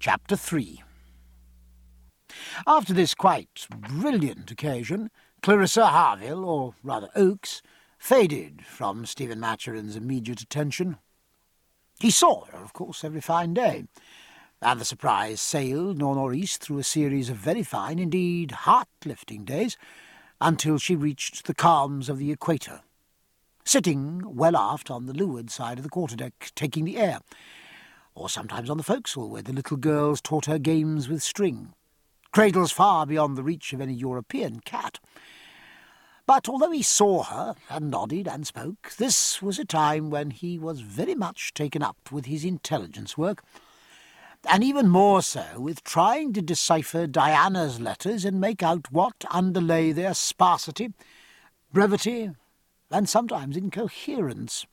Chapter 3. After this quite brilliant occasion, Clarissa Harville, or rather Oakes, faded from Stephen Maturin's immediate attention. He saw her, of course, every fine day, and the Surprise sailed nor'-north-east through a series of very fine, indeed heart-lifting days, until she reached the calms of the equator, sitting well aft on the leeward side of the quarterdeck, taking the air, or sometimes on the forecastle, where the little girls taught her games with string, cradles far beyond the reach of any European cat. But although he saw her, and nodded and spoke, this was a time when he was very much taken up with his intelligence work, and even more so with trying to decipher Diana's letters and make out what underlay their sparsity, brevity, and sometimes incoherence.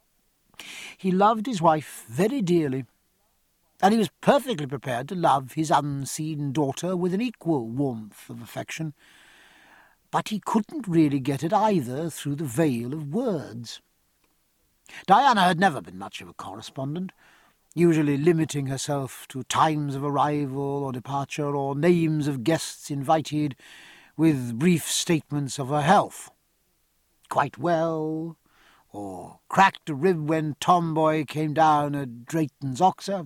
He loved his wife very dearly, and he was perfectly prepared to love his unseen daughter with an equal warmth of affection, but he couldn't really get at either through the veil of words. Diana had never been much of a correspondent, usually limiting herself to times of arrival or departure, or names of guests invited, with brief statements of her health. Quite well, or cracked a rib when Tomboy came down at Drayton's Oxer.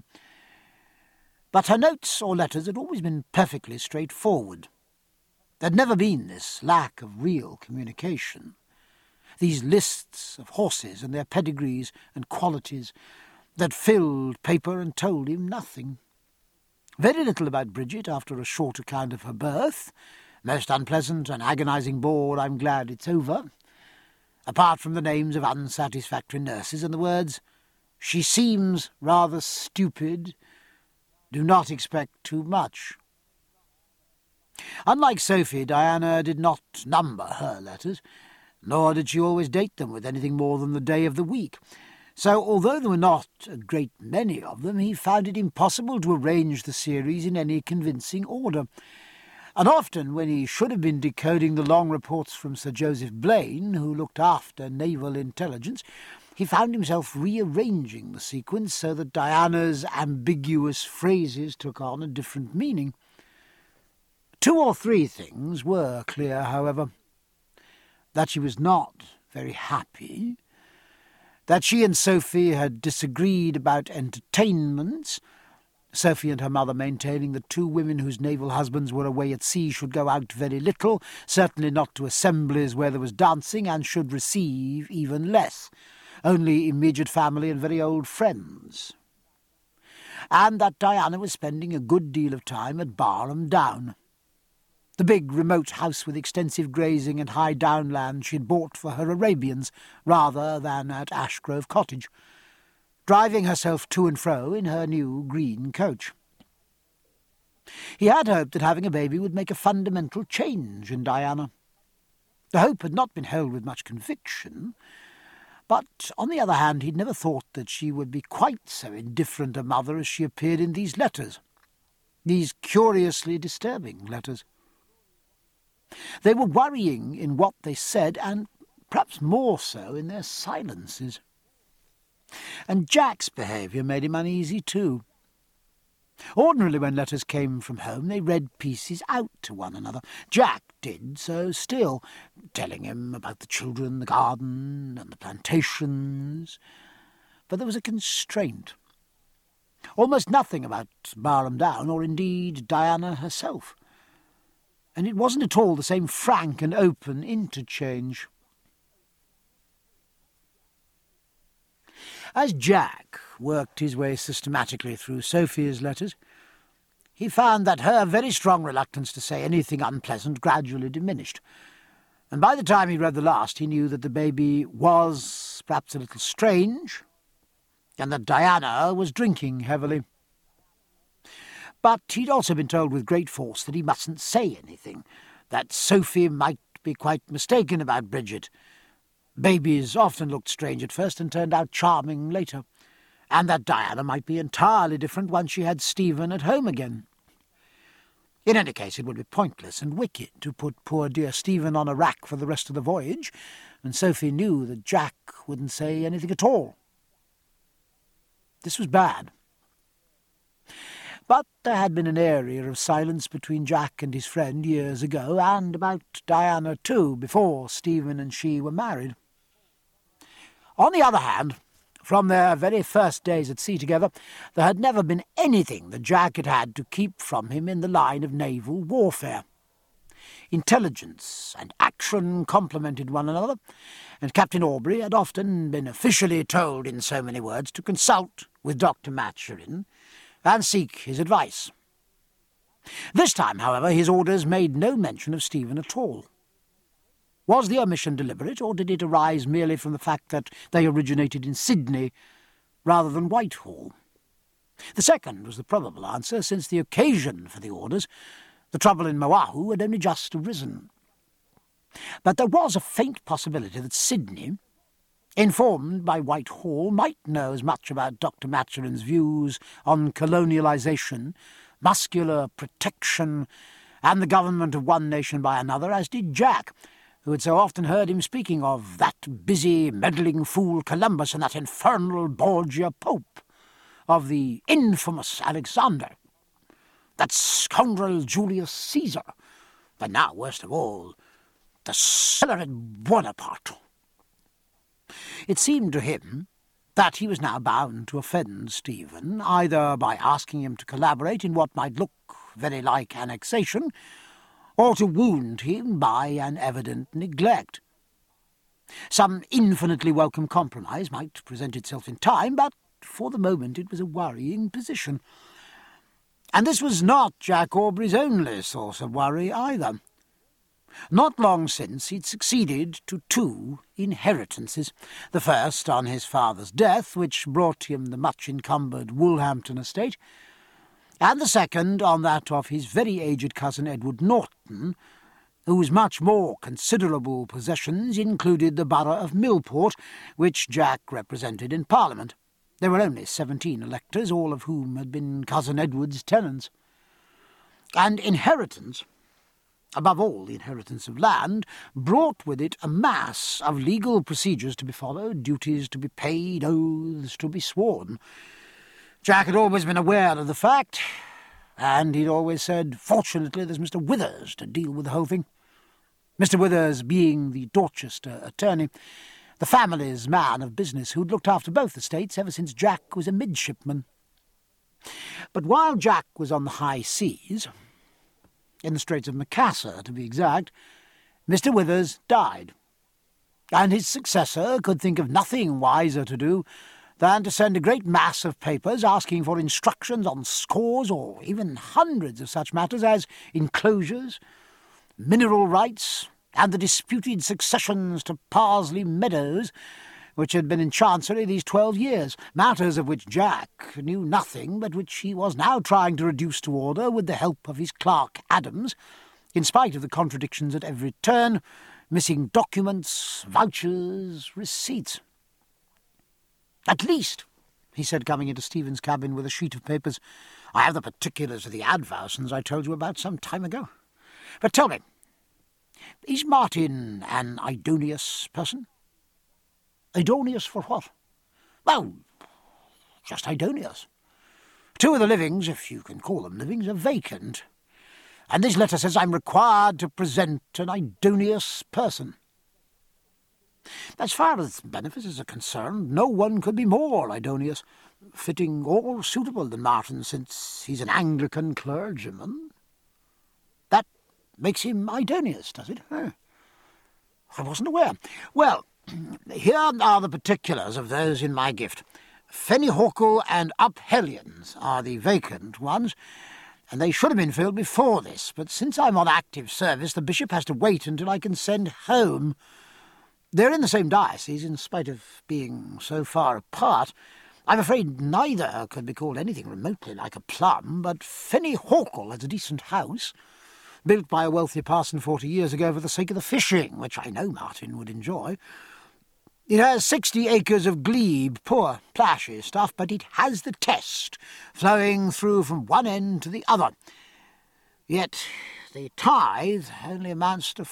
But her notes or letters had always been perfectly straightforward. There had never been this lack of real communication, these lists of horses and their pedigrees and qualities that filled paper and told him nothing. Very little about Bridget after a short account of her birth. Most unpleasant and agonizing bore, I'm glad it's over. Apart from the names of unsatisfactory nurses and the words, "She seems rather stupid. Do not expect too much." Unlike Sophie, Diana did not number her letters, nor did she always date them with anything more than the day of the week. So, although there were not a great many of them, he found it impossible to arrange the series in any convincing order. And often, when he should have been decoding the long reports from Sir Joseph Blaine, who looked after naval intelligence, he found himself rearranging the sequence so that Diana's ambiguous phrases took on a different meaning. 2 or 3 things were clear, however: that she was not very happy, that she and Sophie had disagreed about entertainments, Sophie and her mother maintaining that 2 women whose naval husbands were away at sea should go out very little, certainly not to assemblies where there was dancing, and should receive even less, only immediate family and very old friends, and that Diana was spending a good deal of time at Barham Down, the big remote house with extensive grazing and high downland she had bought for her Arabians, rather than at Ashgrove Cottage, driving herself to and fro in her new green coach. He had hoped that having a baby would make a fundamental change in Diana. The hope had not been held with much conviction, but on the other hand he'd never thought that she would be quite so indifferent a mother as she appeared in these letters, these curiously disturbing letters. They were worrying in what they said, and perhaps more so in their silences. And Jack's behaviour made him uneasy too. Ordinarily, when letters came from home, they read pieces out to one another. Jack did so still, telling him about the children, the garden, and the plantations. But there was a constraint. Almost nothing about Barham Down, or indeed Diana herself. And it wasn't at all the same frank and open interchange. As Jack worked his way systematically through Sophie's letters, he found that her very strong reluctance to say anything unpleasant gradually diminished, and by the time he read the last he knew that the baby was perhaps a little strange, and that Diana was drinking heavily. But he'd also been told with great force that he mustn't say anything, that Sophie might be quite mistaken about Bridget. Babies often looked strange at first and turned out charming later, and that Diana might be entirely different once she had Stephen at home again. In any case, it would be pointless and wicked to put poor dear Stephen on a rack for the rest of the voyage, and Sophie knew that Jack wouldn't say anything at all. This was bad. But there had been an area of silence between Jack and his friend years ago, and about Diana too, before Stephen and she were married. On the other hand, from their very first days at sea together, there had never been anything that Jack had had to keep from him in the line of naval warfare. Intelligence and action complemented one another, and Captain Aubrey had often been officially told in so many words to consult with Dr. Maturin and seek his advice. This time, however, his orders made no mention of Stephen at all. Was the omission deliberate, or did it arise merely from the fact that they originated in Sydney rather than Whitehall? The second was the probable answer, since the occasion for the orders, the trouble in Moahu, had only just arisen. But there was a faint possibility that Sydney, informed by Whitehall, might know as much about Dr. Maturin's views on colonialisation, muscular protection, and the government of one nation by another as did Jack, who had so often heard him speaking of that busy, meddling fool Columbus and that infernal Borgia Pope, of the infamous Alexander, that scoundrel Julius Caesar, but now, worst of all, the scelerat Bonaparte. It seemed to him that he was now bound to offend Stephen, either by asking him to collaborate in what might look very like annexation, or to wound him by an evident neglect. Some infinitely welcome compromise might present itself in time, but for the moment it was a worrying position. And this was not Jack Aubrey's only source of worry either. Not long since he'd succeeded to 2 inheritances, the first on his father's death, which brought him the much-encumbered Woolhampton estate, and the second on that of his very aged cousin Edward Norton, whose much more considerable possessions included the borough of Millport, which Jack represented in Parliament. There were only 17 electors, all of whom had been cousin Edward's tenants. And inheritance, above all the inheritance of land, brought with it a mass of legal procedures to be followed, duties to be paid, oaths to be sworn. Jack had always been aware of the fact, and he'd always said, "Fortunately, there's Mr. Withers to deal with the whole thing." Mr. Withers being the Dorchester attorney, the family's man of business, who'd looked after both estates ever since Jack was a midshipman. But while Jack was on the high seas, in the Straits of Macassar to be exact, Mr. Withers died, and his successor could think of nothing wiser to do than to send a great mass of papers asking for instructions on scores or even hundreds of such matters as enclosures, mineral rights, and the disputed successions to Parsley Meadows, which had been in Chancery these 12 years, matters of which Jack knew nothing, but which he was now trying to reduce to order with the help of his clerk Adams, in spite of the contradictions at every turn, missing documents, vouchers, receipts. "At least," he said, coming into Stephen's cabin with a sheet of papers, "I have the particulars of the advowsons I told you about some time ago. But tell me, is Martin an Idonius person?" "Idonius for what?" "Well, just Idonius. 2 of the livings, if you can call them livings, are vacant, and this letter says I'm required to present an Idonius person. As far as benefices are concerned, no one could be more Idonius, fitting or suitable than Martin, since he's an Anglican clergyman. That makes him Idonius, does it? I wasn't aware. Well, here are the particulars of those in my gift. Fennyhawkle and Uphellions are the vacant ones, and they should have been filled before this, but since I'm on active service, the bishop has to wait until I can send home. They're in the same diocese, in spite of being so far apart. I'm afraid neither could be called anything remotely like a plum, but Fennyhawkle has a decent house, built by a wealthy parson 40 years ago for the sake of the fishing, which I know Martin would enjoy. It has 60 acres of glebe, poor, plashy stuff, but it has the Test flowing through from one end to the other. Yet the tithe only amounts to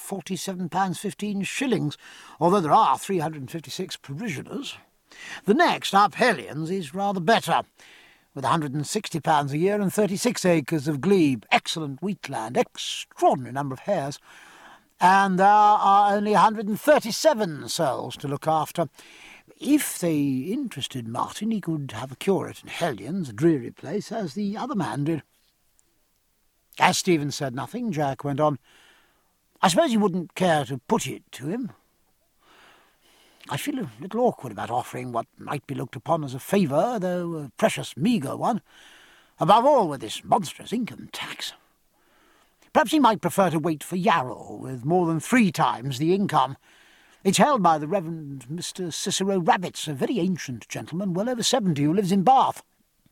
£47.15, although there are 356 parishioners. The next, Uphellions, is rather better, with £160 a year and 36 acres of glebe, excellent wheatland, extraordinary number of hares, and there are only 137 souls to look after. If they interested Martin, he could have a curate in Hellions, a dreary place, as the other man did. As Stephen said nothing, Jack went on, "I suppose you wouldn't care to put it to him? I feel a little awkward about offering what might be looked upon as a favour, though a precious meagre one, above all with this monstrous income tax. Perhaps he might prefer to wait for Yarrow, with more than 3 times the income. It's held by the Reverend Mr. Cicero Rabbits, a very ancient gentleman, well over 70, who lives in Bath."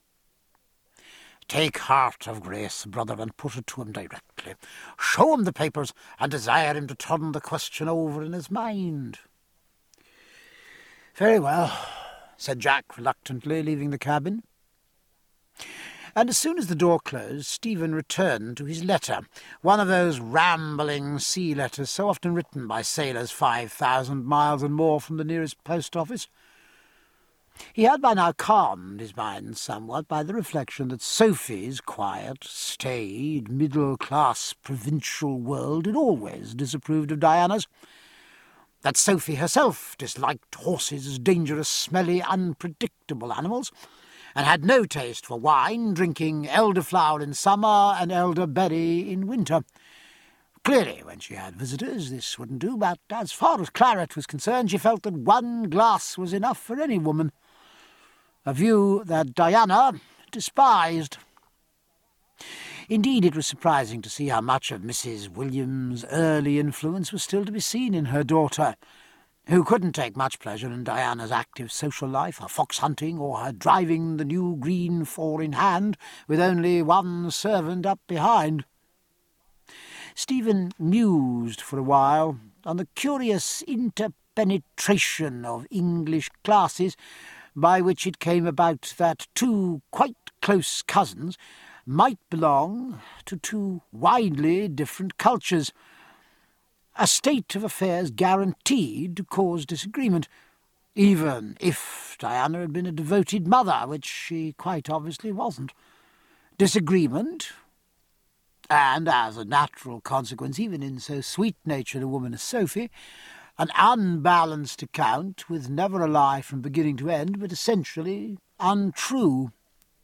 "Take heart of grace, brother, and put it to him directly. Show him the papers, and desire him to turn the question over in his mind." "Very well," said Jack reluctantly, leaving the cabin. And as soon as the door closed, Stephen returned to his letter, one of those rambling sea letters so often written by sailors 5,000 miles and more from the nearest post office. He had by now calmed his mind somewhat by the reflection that Sophie's quiet, staid, middle-class provincial world had always disapproved of Diana's, that Sophie herself disliked horses as dangerous, smelly, unpredictable animals, and had no taste for wine, drinking elderflower in summer and elderberry in winter. Clearly, when she had visitors, this wouldn't do, but as far as claret was concerned, she felt that 1 glass was enough for any woman, a view that Diana despised. Indeed, it was surprising to see how much of Mrs. William's early influence was still to be seen in her daughter, who couldn't take much pleasure in Diana's active social life, her fox-hunting, or her driving the new green 4-in-hand with only 1 servant up behind. Stephen mused for a while on the curious interpenetration of English classes by which it came about that 2 quite close cousins might belong to 2 widely different cultures, a state of affairs guaranteed to cause disagreement, even if Diana had been a devoted mother, which she quite obviously wasn't. Disagreement, and as a natural consequence, even in so sweet-natured a woman as Sophie, an unbalanced account with never a lie from beginning to end, but essentially untrue.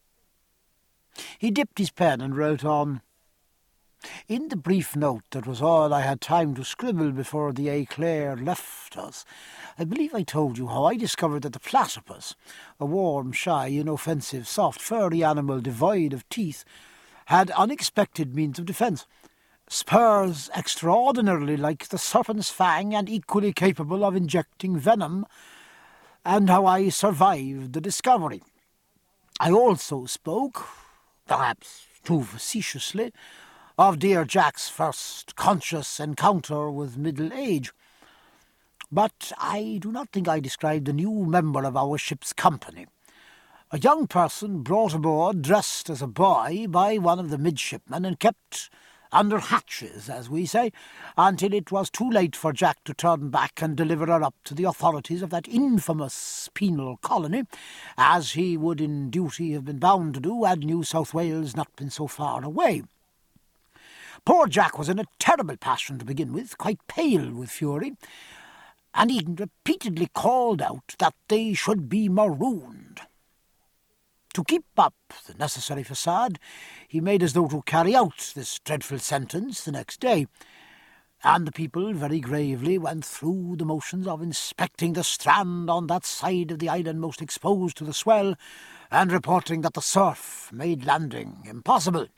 He dipped his pen and wrote on, "In the brief note that was all I had time to scribble before the Eclair left us, I believe I told you how I discovered that the platypus, a warm, shy, inoffensive, soft, furry animal devoid of teeth, had unexpected means of defence, spurs extraordinarily like the serpent's fang and equally capable of injecting venom, and how I survived the discovery. I also spoke, perhaps too facetiously, of dear Jack's first conscious encounter with middle age. But I do not think I described the new member of our ship's company, a young person brought aboard dressed as a boy by one of the midshipmen and kept under hatches, as we say, until it was too late for Jack to turn back and deliver her up to the authorities of that infamous penal colony, as he would in duty have been bound to do had New South Wales not been so far away. Poor Jack was in a terrible passion to begin with, quite pale with fury, and he repeatedly called out that they should be marooned. To keep up the necessary facade, he made as though to carry out this dreadful sentence the next day, and the people very gravely went through the motions of inspecting the strand on that side of the island most exposed to the swell, and reporting that the surf made landing impossible.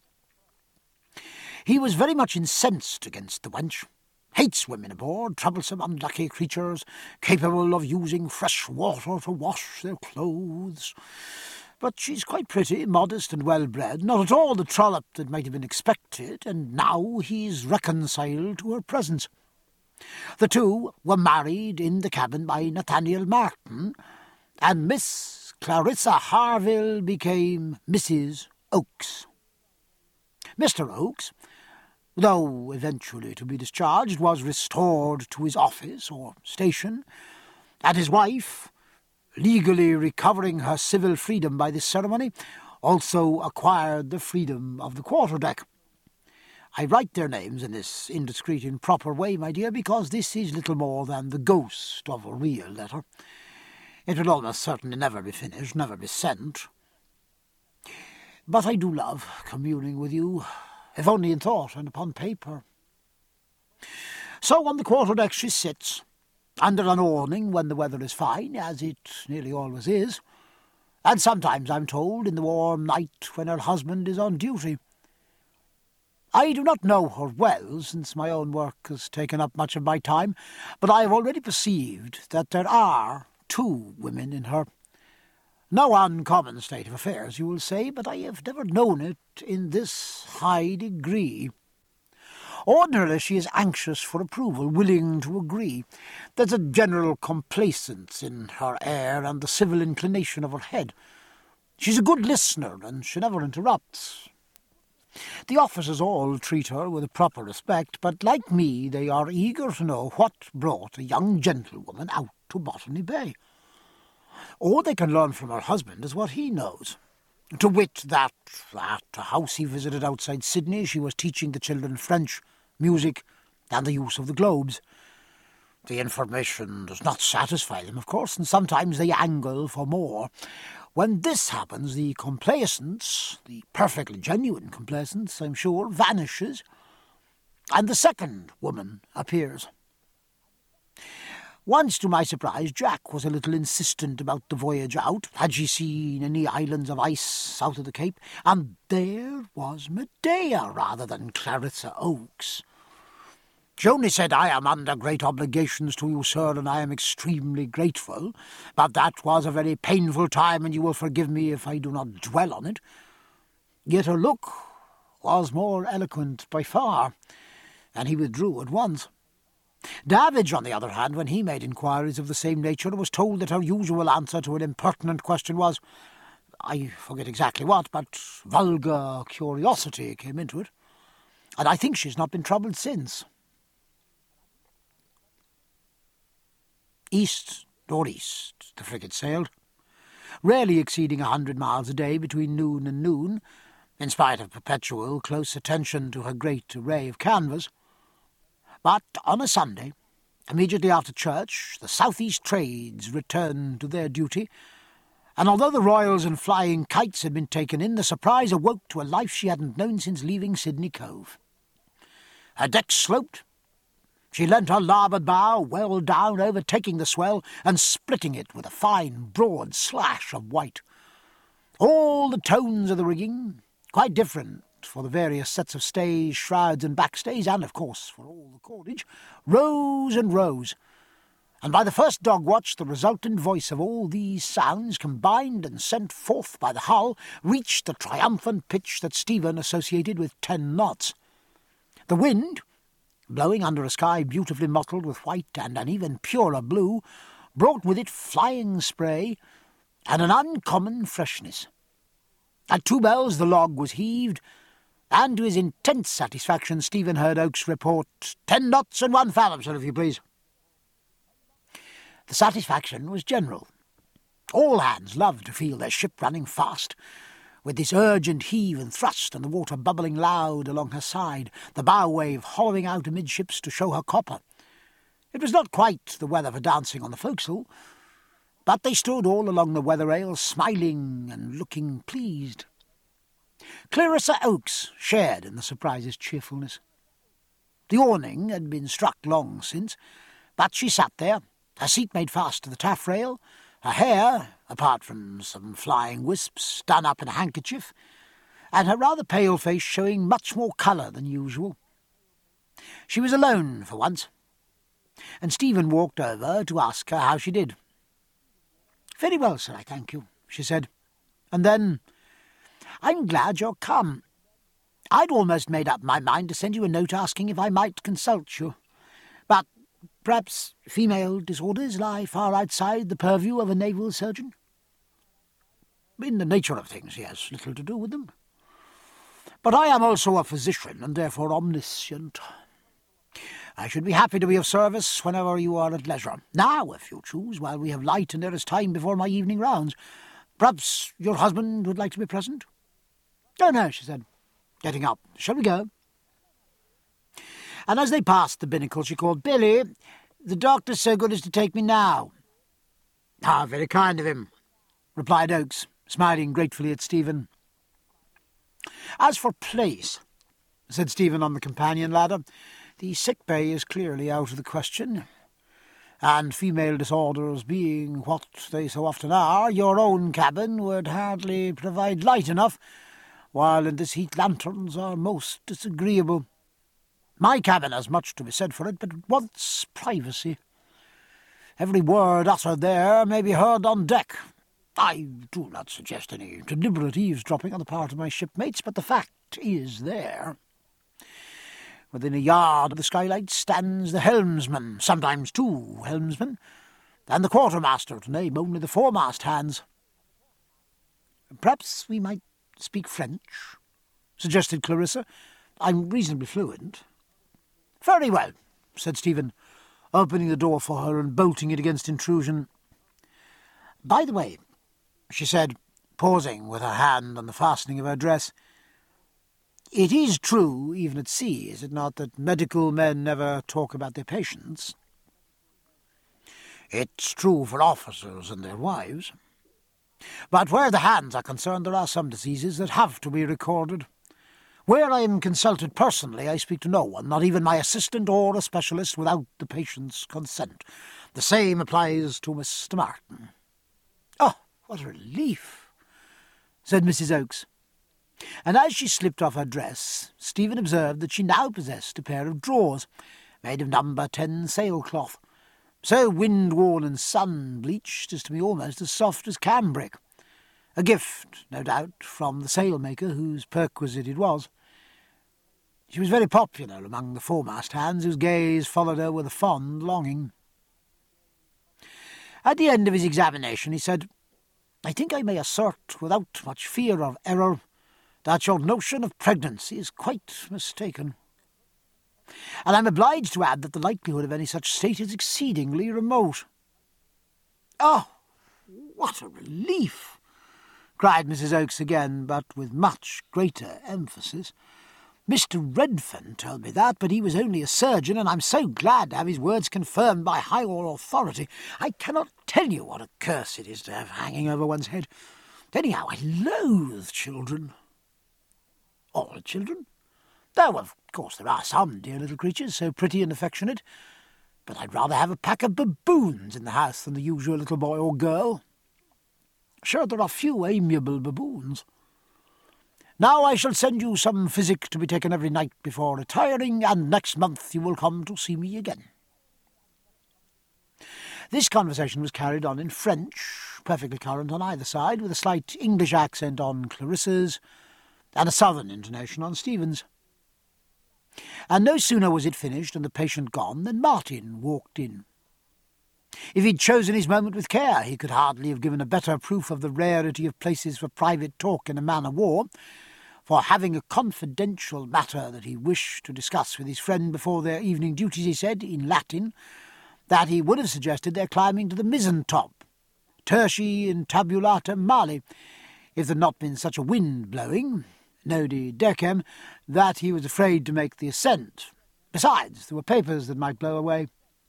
He was very much incensed against the wench. Hates women aboard, troublesome, unlucky creatures, capable of using fresh water to wash their clothes. But she's quite pretty, modest and well-bred, not at all the trollop that might have been expected, and now he's reconciled to her presence. The 2 were married in the cabin by Nathaniel Martin, and Miss Clarissa Harville became Mrs. Oakes. Mr. Oakes, though eventually to be discharged, was restored to his office or station, and his wife, legally recovering her civil freedom by this ceremony, also acquired the freedom of the quarter-deck. I write their names in this indiscreet, improper way, my dear, because this is little more than the ghost of a real letter. It will almost certainly never be finished, never be sent. But I do love communing with you, if only in thought and upon paper. So on the quarter-deck she sits, under an awning when the weather is fine, as it nearly always is, and sometimes, I'm told, in the warm night when her husband is on duty. I do not know her well, since my own work has taken up much of my time, but I have already perceived that there are 2 women in her. No uncommon state of affairs, you will say, but I have never known it in this high degree. Ordinarily she is anxious for approval, willing to agree. There's a general complacence in her air and the civil inclination of her head. She's a good listener, and she never interrupts. The officers all treat her with a proper respect, but like me they are eager to know what brought a young gentlewoman out to Botany Bay. All they can learn from her husband is what he knows. To wit, that at a house he visited outside Sydney she was teaching the children French, music, and the use of the globes. The information does not satisfy them, of course, and sometimes they angle for more. When this happens, the complaisance, the perfectly genuine complaisance, I'm sure, vanishes, and the second woman appears. Once, to my surprise, Jack was a little insistent about the voyage out. Had she seen any islands of ice south of the Cape? And there was Medea rather than Clarissa Oakes. She only said, "I am under great obligations to you, sir, and I am extremely grateful, but that was a very painful time, and you will forgive me if I do not dwell on it." Yet her look was more eloquent by far, and he withdrew at once. Davidge, on the other hand, when he made inquiries of the same nature, was told that her usual answer to an impertinent question was, I forget exactly what, but vulgar curiosity came into it, and I think she's not been troubled since. East northeast the frigate sailed, rarely exceeding 100 miles a day between noon and noon, in spite of perpetual close attention to her great array of canvas. But on a Sunday, immediately after church, the southeast trades returned to their duty, and although the royals and flying kites had been taken in, the Surprise awoke to a life she hadn't known since leaving Sydney Cove. Her deck sloped. She leant her larboard bow well down, overtaking the swell and splitting it with a fine, broad slash of white. All the tones of the rigging, quite different for the various sets of stays, shrouds, and backstays, and, of course, for all the cordage, rose and rose, and by the first dog-watch the resultant voice of all these sounds, combined and sent forth by the hull, reached the triumphant pitch that Stephen associated with 10 knots. The wind, blowing under a sky beautifully mottled with white and an even purer blue, brought with it flying spray and an uncommon freshness. At 2 bells the log was heaved, and to his intense satisfaction Stephen heard Oakes report, 10 knots and 1 fathom, sir, if you please. The satisfaction was general. All hands loved to feel their ship running fast, with this urgent heave and thrust and the water bubbling loud along her side, the bow wave hollowing out amidships to show her copper. It was not quite the weather for dancing on the forecastle, but they stood all along the weather rail, smiling and looking pleased. Clarissa Oakes shared in the Surprise's cheerfulness. The awning had been struck long since, but she sat there, her seat made fast to the taffrail, her hair, apart from some flying wisps, done up in a handkerchief, and her rather pale face showing much more colour than usual. She was alone for once, and Stephen walked over to ask her how she did. "Very well, sir, I thank you," she said, and then, "I'm glad you're come. I'd almost made up my mind to send you a note asking if I might consult you, but perhaps female disorders lie far outside the purview of a naval surgeon?" "In the nature of things, he has little to do with them. But I am also a physician, and therefore omniscient. I should be happy to be of service whenever you are at leisure. Now, if you choose, while we have light and there is time before my evening rounds. Perhaps your husband would like to be present?" "Oh, no," she said, getting up. "Shall we go?" And as they passed the binnacle, she called, "Billy, the doctor's so good as to take me now." "Ah, very kind of him," replied Oakes, smiling gratefully at Stephen. "As for place," said Stephen on the companion ladder, "the sick bay is clearly out of the question. And female disorders being what they so often are, your own cabin would hardly provide light enough, while in this heat lanterns are most disagreeable. My cabin has much to be said for it, but it wants privacy. Every word uttered there may be heard on deck. I do not suggest any deliberate eavesdropping on the part of my shipmates, but the fact is there. Within a yard of the skylight stands the helmsman, sometimes two helmsmen, and the quartermaster, to name only the foremast hands." "Perhaps we might speak French," suggested Clarissa. "I'm reasonably fluent." "Very well," said Stephen, opening the door for her and bolting it against intrusion. "By the way," she said, pausing with her hand on the fastening of her dress, "it is true, even at sea, is it not, that medical men never talk about their patients?" "It's true for officers and their wives. But where the hands are concerned, there are some diseases that have to be recorded. Where I am consulted personally, I speak to no one, not even my assistant or a specialist, without the patient's consent. The same applies to Mr. Martin." "Oh, what a relief," said Mrs. Oakes. And as she slipped off her dress, Stephen observed that she now possessed a pair of drawers, made of No. 10 sailcloth, so wind-worn and sun-bleached as to be almost as soft as cambric, a gift, no doubt, from the sailmaker whose perquisite it was. She was very popular among the foremast hands, whose gaze followed her with a fond longing. At the end of his examination he said, "I think I may assert, without much fear of error, that your notion of pregnancy is quite mistaken. And I'm obliged to add that the likelihood of any such state is exceedingly remote." "Oh, what a relief!" cried Mrs. Oakes again, but with much greater emphasis. "Mr. Redfern told me that, but he was only a surgeon, and I'm so glad to have his words confirmed by higher authority. I cannot tell you what a curse it is to have hanging over one's head. Anyhow, I loathe children." "All children? Though, of course, there are some dear little creatures, so pretty and affectionate. But I'd rather have a pack of baboons in the house than the usual little boy or girl. Sure, there are few amiable baboons. Now I shall send you some physic to be taken every night before retiring, and next month you will come to see me again." This conversation was carried on in French, perfectly current on either side, with a slight English accent on Clarissa's, and a southern intonation on Stephen's. And no sooner was it finished and the patient gone than Martin walked in. If he'd chosen his moment with care, he could hardly have given a better proof of the rarity of places for private talk in a man-of-war, for having a confidential matter that he wished to discuss with his friend before their evening duties, he said, in Latin, that he would have suggested their climbing to the mizzen-top, tertii in tabulata mali, if there had not been such a wind blowing, nodi decem, that he was afraid to make the ascent. Besides, there were papers that might blow away.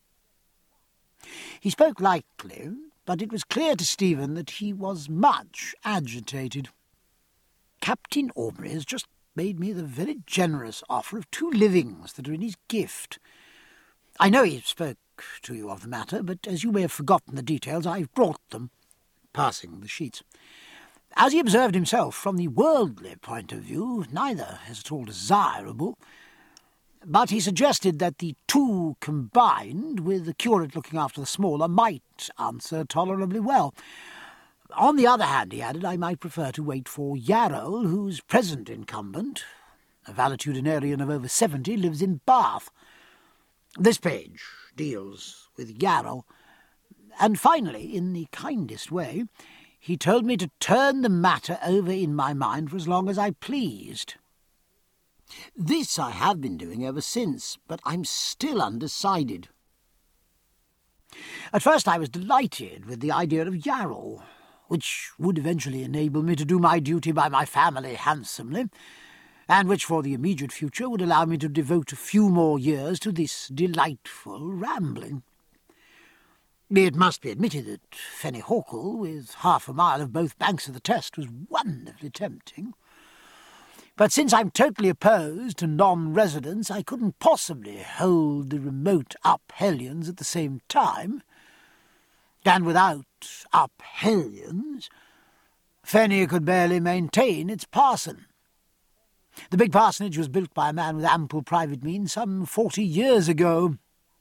He spoke lightly, but it was clear to Stephen that he was much agitated. "Captain Aubrey has just made me the very generous offer of 2 livings that are in his gift. I know he spoke to you of the matter, but as you may have forgotten the details, I've brought them," passing the sheets. "As he observed himself, from the worldly point of view, neither is at all desirable, but he suggested that the 2 combined, with the curate looking after the smaller, might answer tolerably well. On the other hand, he added, I might prefer to wait for Yarrow, whose present incumbent, a valetudinarian of over 70, lives in Bath. This page deals with Yarrow. And finally, in the kindest way, he told me to turn the matter over in my mind for as long as I pleased. This I have been doing ever since, but I'm still undecided. At first I was delighted with the idea of Yarrow. which would eventually enable me to do my duty by my family handsomely, and which for the immediate future would allow me to devote a few more years to this delightful rambling. It must be admitted that Fenny Hawkle, with half a mile of both banks of the Test, was wonderfully tempting. But since I'm totally opposed to non-residents, I couldn't possibly hold the remote Up-Hellions at the same time. And without Up-Hellions, Fenny could barely maintain its parson. The big parsonage was built by a man with ample private means some 40 years ago.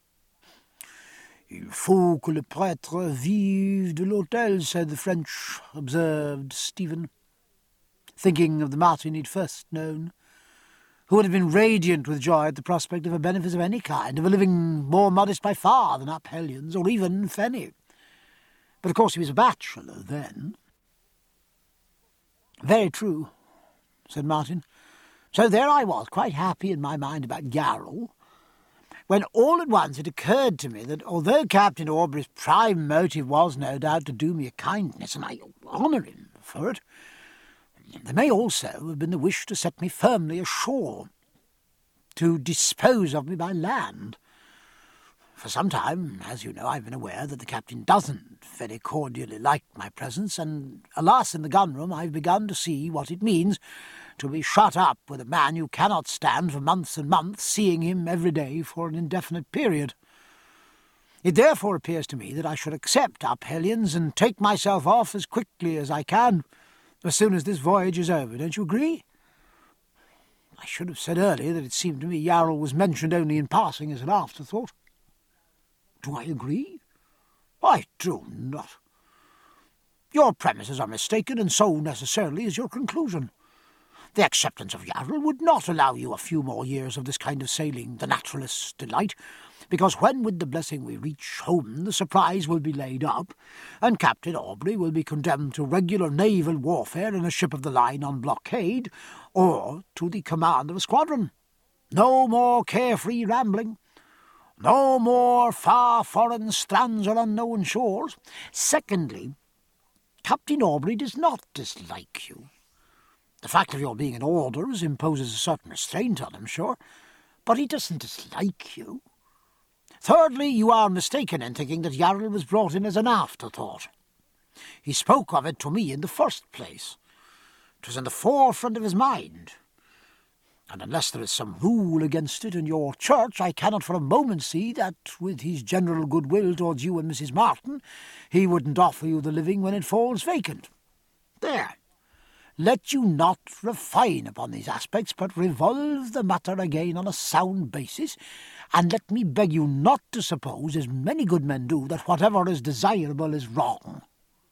Il faut que le prêtre vive de l'hôtel, said the French, observed Stephen, thinking of the Martin he'd first known, who would have been radiant with joy at the prospect of a benefice of any kind, of a living more modest by far than Up-Hellions, or even Fenny. But of course he was a bachelor then. Very true, said Martin. So there I was, quite happy in my mind about Yarrell, when all at once it occurred to me that although Captain Aubrey's prime motive was no doubt to do me a kindness, and I honour him for it, there may also have been the wish to set me firmly ashore, to dispose of me by land. For some time, as you know, I've been aware that the captain doesn't very cordially like my presence, and, alas, in the gun-room I've begun to see what it means to be shut up with a man you cannot stand for months and months, seeing him every day for an indefinite period. It therefore appears to me that I should accept Up-Hellions and take myself off as quickly as I can, as soon as this voyage is over. Don't you agree? I should have said earlier that it seemed to me Yarrell was mentioned only in passing as an afterthought. Do I agree? I do not. Your premises are mistaken, and so necessarily is your conclusion. The acceptance of Yarrell would not allow you a few more years of this kind of sailing, the naturalist's delight, because when with the blessing we reach home the surprise will be laid up, and Captain Aubrey will be condemned to regular naval warfare in a ship of the line on blockade, or to the command of a squadron. No more carefree rambling. No more far foreign strands or unknown shores. Secondly, Captain Aubrey does not dislike you. The fact of your being in orders imposes a certain restraint on him, sure, but he doesn't dislike you. Thirdly, you are mistaken in thinking that Yarrell was brought in as an afterthought. He spoke of it to me in the first place. It was in the forefront of his mind. And unless there is some rule against it in your church, I cannot for a moment see that, with his general goodwill towards you and Mrs. Martin, he wouldn't offer you the living when it falls vacant. There. Let you not refine upon these aspects, but revolve the matter again on a sound basis, and let me beg you not to suppose, as many good men do, that whatever is desirable is wrong.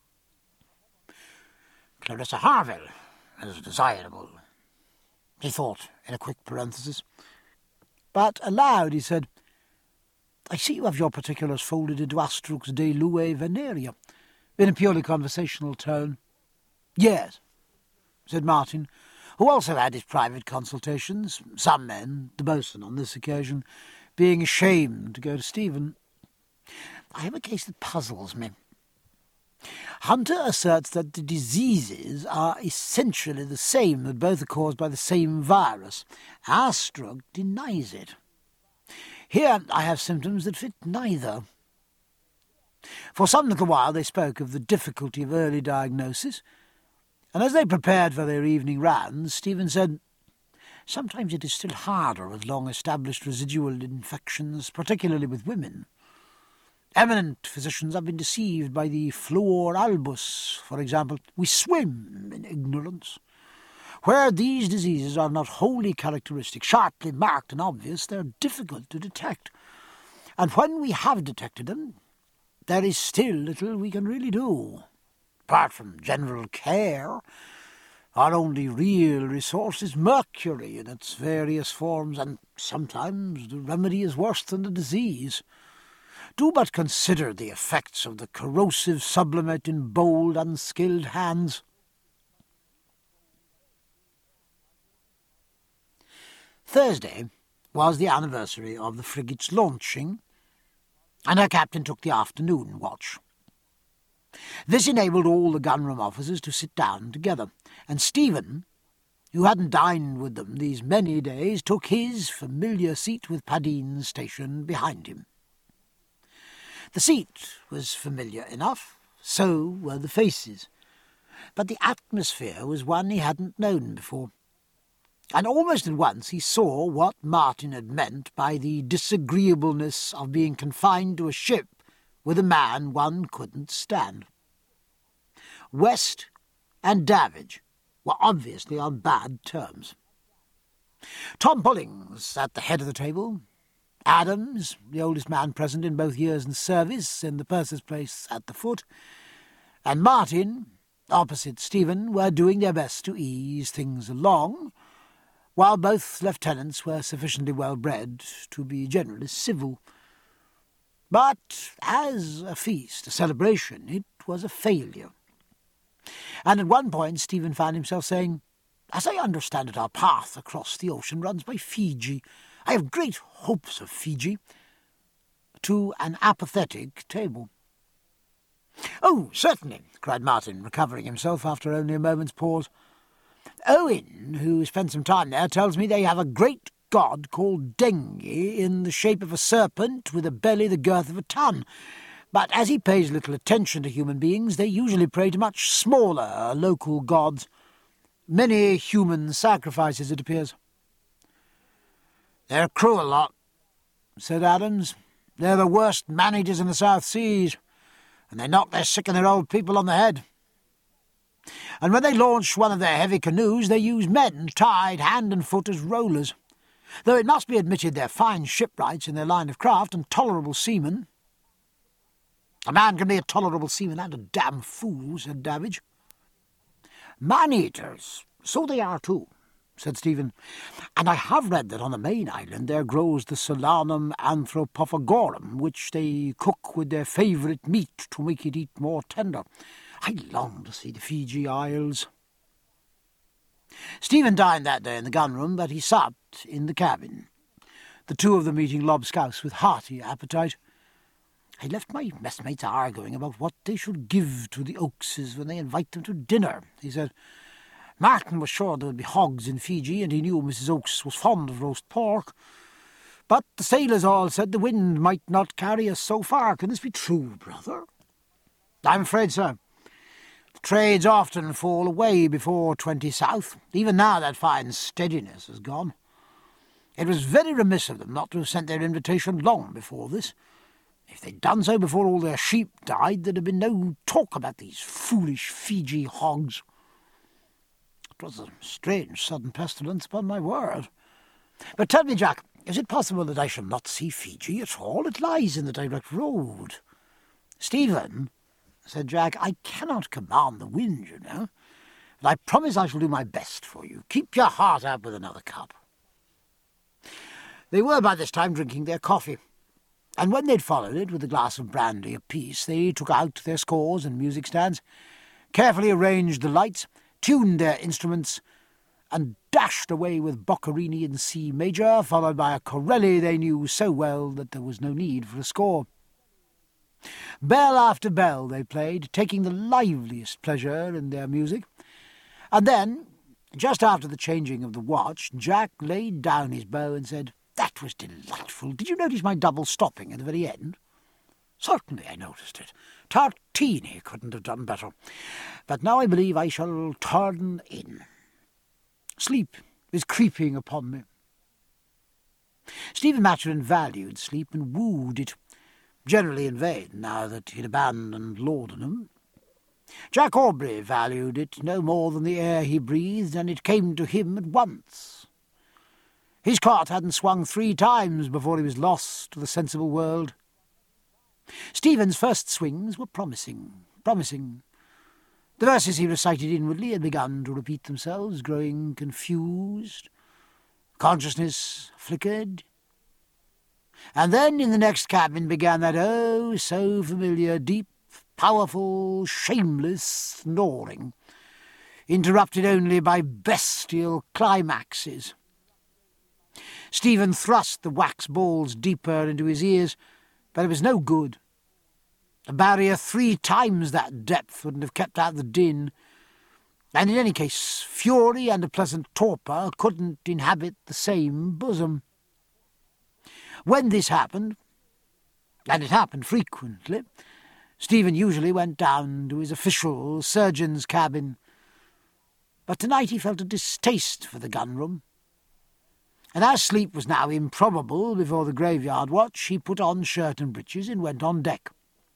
Clarissa Harville is desirable, he thought, in a quick parenthesis. But aloud he said, I see you have your particulars folded into Asterix de Louis Veneria, in a purely conversational tone. Yes, said Martin, who also had his private consultations, some men, the boatswain on this occasion, being ashamed to go to Stephen. I have a case that puzzles me. Hunter asserts that the diseases are essentially the same, that both are caused by the same virus. Astruc denies it. Here I have symptoms that fit neither. For some little while they spoke of the difficulty of early diagnosis, and as they prepared for their evening rounds, Stephen said, Sometimes it is still harder with long-established residual infections, particularly with women. Eminent physicians have been deceived by the fluor albus, for example. We swim in ignorance. Where these diseases are not wholly characteristic, sharply marked and obvious, they are difficult to detect. And when we have detected them, there is still little we can really do. Apart from general care, our only real resource is mercury in its various forms, and sometimes the remedy is worse than the disease. Do but consider the effects of the corrosive sublimate in bold, unskilled hands. Thursday was the anniversary of the frigate's launching, and her captain took the afternoon watch. This enabled all the gunroom officers to sit down together, and Stephen, who hadn't dined with them these many days, took his familiar seat with Padine stationed behind him. The seat was familiar enough, so were the faces, but the atmosphere was one he hadn't known before, and almost at once he saw what Martin had meant by the disagreeableness of being confined to a ship with a man one couldn't stand. West and Davidge were obviously on bad terms. Tom Pullings sat at the head of the table, Adams, the oldest man present in both years and service, in the purser's place at the foot, and Martin, opposite Stephen, were doing their best to ease things along, while both lieutenants were sufficiently well-bred to be generally civil. But as a feast, a celebration, it was a failure. And at one point Stephen found himself saying, "As I understand it, our path across the ocean runs by Fiji. I have great hopes of Fiji," to an apathetic table. "Oh, certainly," cried Martin, recovering himself after only a moment's pause. "Owen, who spent some time there, tells me they have a great god called Dengi in the shape of a serpent with a belly the girth of a ton. But as he pays little attention to human beings, they usually pray to much smaller local gods. Many human sacrifices, it appears." "They're a cruel lot," said Adams. "They're the worst managers in the South Seas, and they knock their sick and their old people on the head. And when they launch one of their heavy canoes, they use men tied hand and foot as rollers. Though it must be admitted they're fine shipwrights in their line of craft and tolerable seamen." "A man can be a tolerable seaman and a damn fool," said Davidge. "Man-eaters, so they are too," said Stephen. "And I have read that on the main island there grows the Solanum anthropophagorum, which they cook with their favourite meat to make it eat more tender. I long to see the Fiji Isles." Stephen dined that day in the gun-room, but he supped in the cabin, the two of them eating lobscouse with hearty appetite. "I left my messmates arguing about what they should give to the Oakses when they invite them to dinner," he said. "Martin was sure there would be hogs in Fiji, and he knew Mrs. Oakes was fond of roast pork. But the sailors all said the wind might not carry us so far. Can this be true, brother?" "I'm afraid so. The trades often fall away before 20 south. Even now that fine steadiness has gone. It was very remiss of them not to have sent their invitation long before this. If they'd done so before all their sheep died, there'd have been no talk about these foolish Fiji hogs. It was a strange sudden pestilence, upon my word. But tell me, Jack, is it possible that I shall not see Fiji at all? It lies in the direct road." "Stephen," said Jack, "I cannot command the wind, you know, but I promise I shall do my best for you. Keep your heart up with another cup." They were by this time drinking their coffee, and when they'd followed it with a glass of brandy apiece, they took out their scores and music stands, carefully arranged the lights, tuned their instruments, and dashed away with Boccherini in C major, followed by a Corelli they knew so well that there was no need for a score. Bell after bell they played, taking the liveliest pleasure in their music, and then, just after the changing of the watch, Jack laid down his bow and said, "That was delightful. Did you notice my double stopping at the very end?" "Certainly I noticed it. Tartini couldn't have done better. But now I believe I shall turn in. Sleep is creeping upon me." Stephen Maturin valued sleep and wooed it, generally in vain now that he'd abandoned laudanum. Jack Aubrey valued it no more than the air he breathed, and it came to him at once. His cart hadn't swung 3 times before he was lost to the sensible world. Stephen's first swings were promising. The verses he recited inwardly had begun to repeat themselves, growing confused. Consciousness flickered. And then in the next cabin began that so familiar, deep, powerful, shameless snoring, interrupted only by bestial climaxes. Stephen thrust the wax balls deeper into his ears, but it was no good. A barrier 3 times that depth wouldn't have kept out the din, and in any case fury and a pleasant torpor couldn't inhabit the same bosom. When this happened, and it happened frequently, Stephen usually went down to his official surgeon's cabin, but tonight he felt a distaste for the gun-room, and as sleep was now improbable before the graveyard watch, he put on shirt and breeches and went on deck.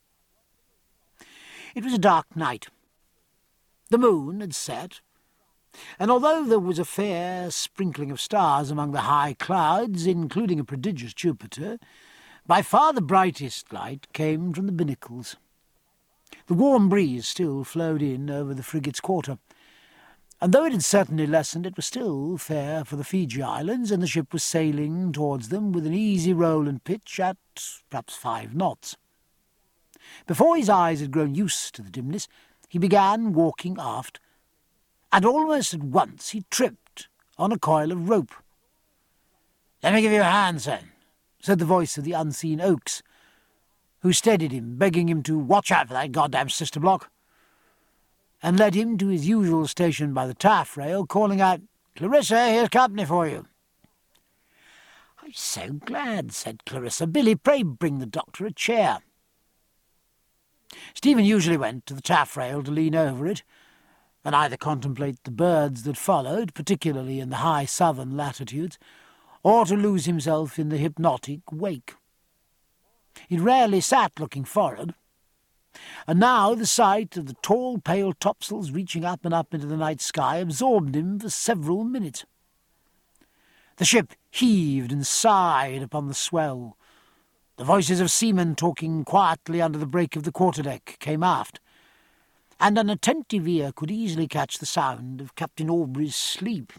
It was a dark night. The moon had set, and although there was a fair sprinkling of stars among the high clouds, including a prodigious Jupiter, by far the brightest light came from the binnacles. The warm breeze still flowed in over the frigate's quarter, and though it had certainly lessened, it was still fair for the Fiji Islands, and the ship was sailing towards them with an easy roll and pitch at perhaps 5 knots. Before his eyes had grown used to the dimness, he began walking aft, and almost at once he tripped on a coil of rope. "Let me give you a hand, sir," said the voice of the unseen Oakes, who steadied him, begging him to watch out for that goddamn sister block, and led him to his usual station by the taffrail, calling out, "Clarissa, here's company for you." "I'm so glad," said Clarissa. "Billy, pray bring the doctor a chair." Stephen usually went to the taffrail to lean over it, and either contemplate the birds that followed, particularly in the high southern latitudes, or to lose himself in the hypnotic wake. He rarely sat looking forward, and now the sight of the tall, pale topsails reaching up and up into the night sky absorbed him for several minutes. The ship heaved and sighed upon the swell. The voices of seamen talking quietly under the break of the quarterdeck came aft, and an attentive ear could easily catch the sound of Captain Aubrey's sleep.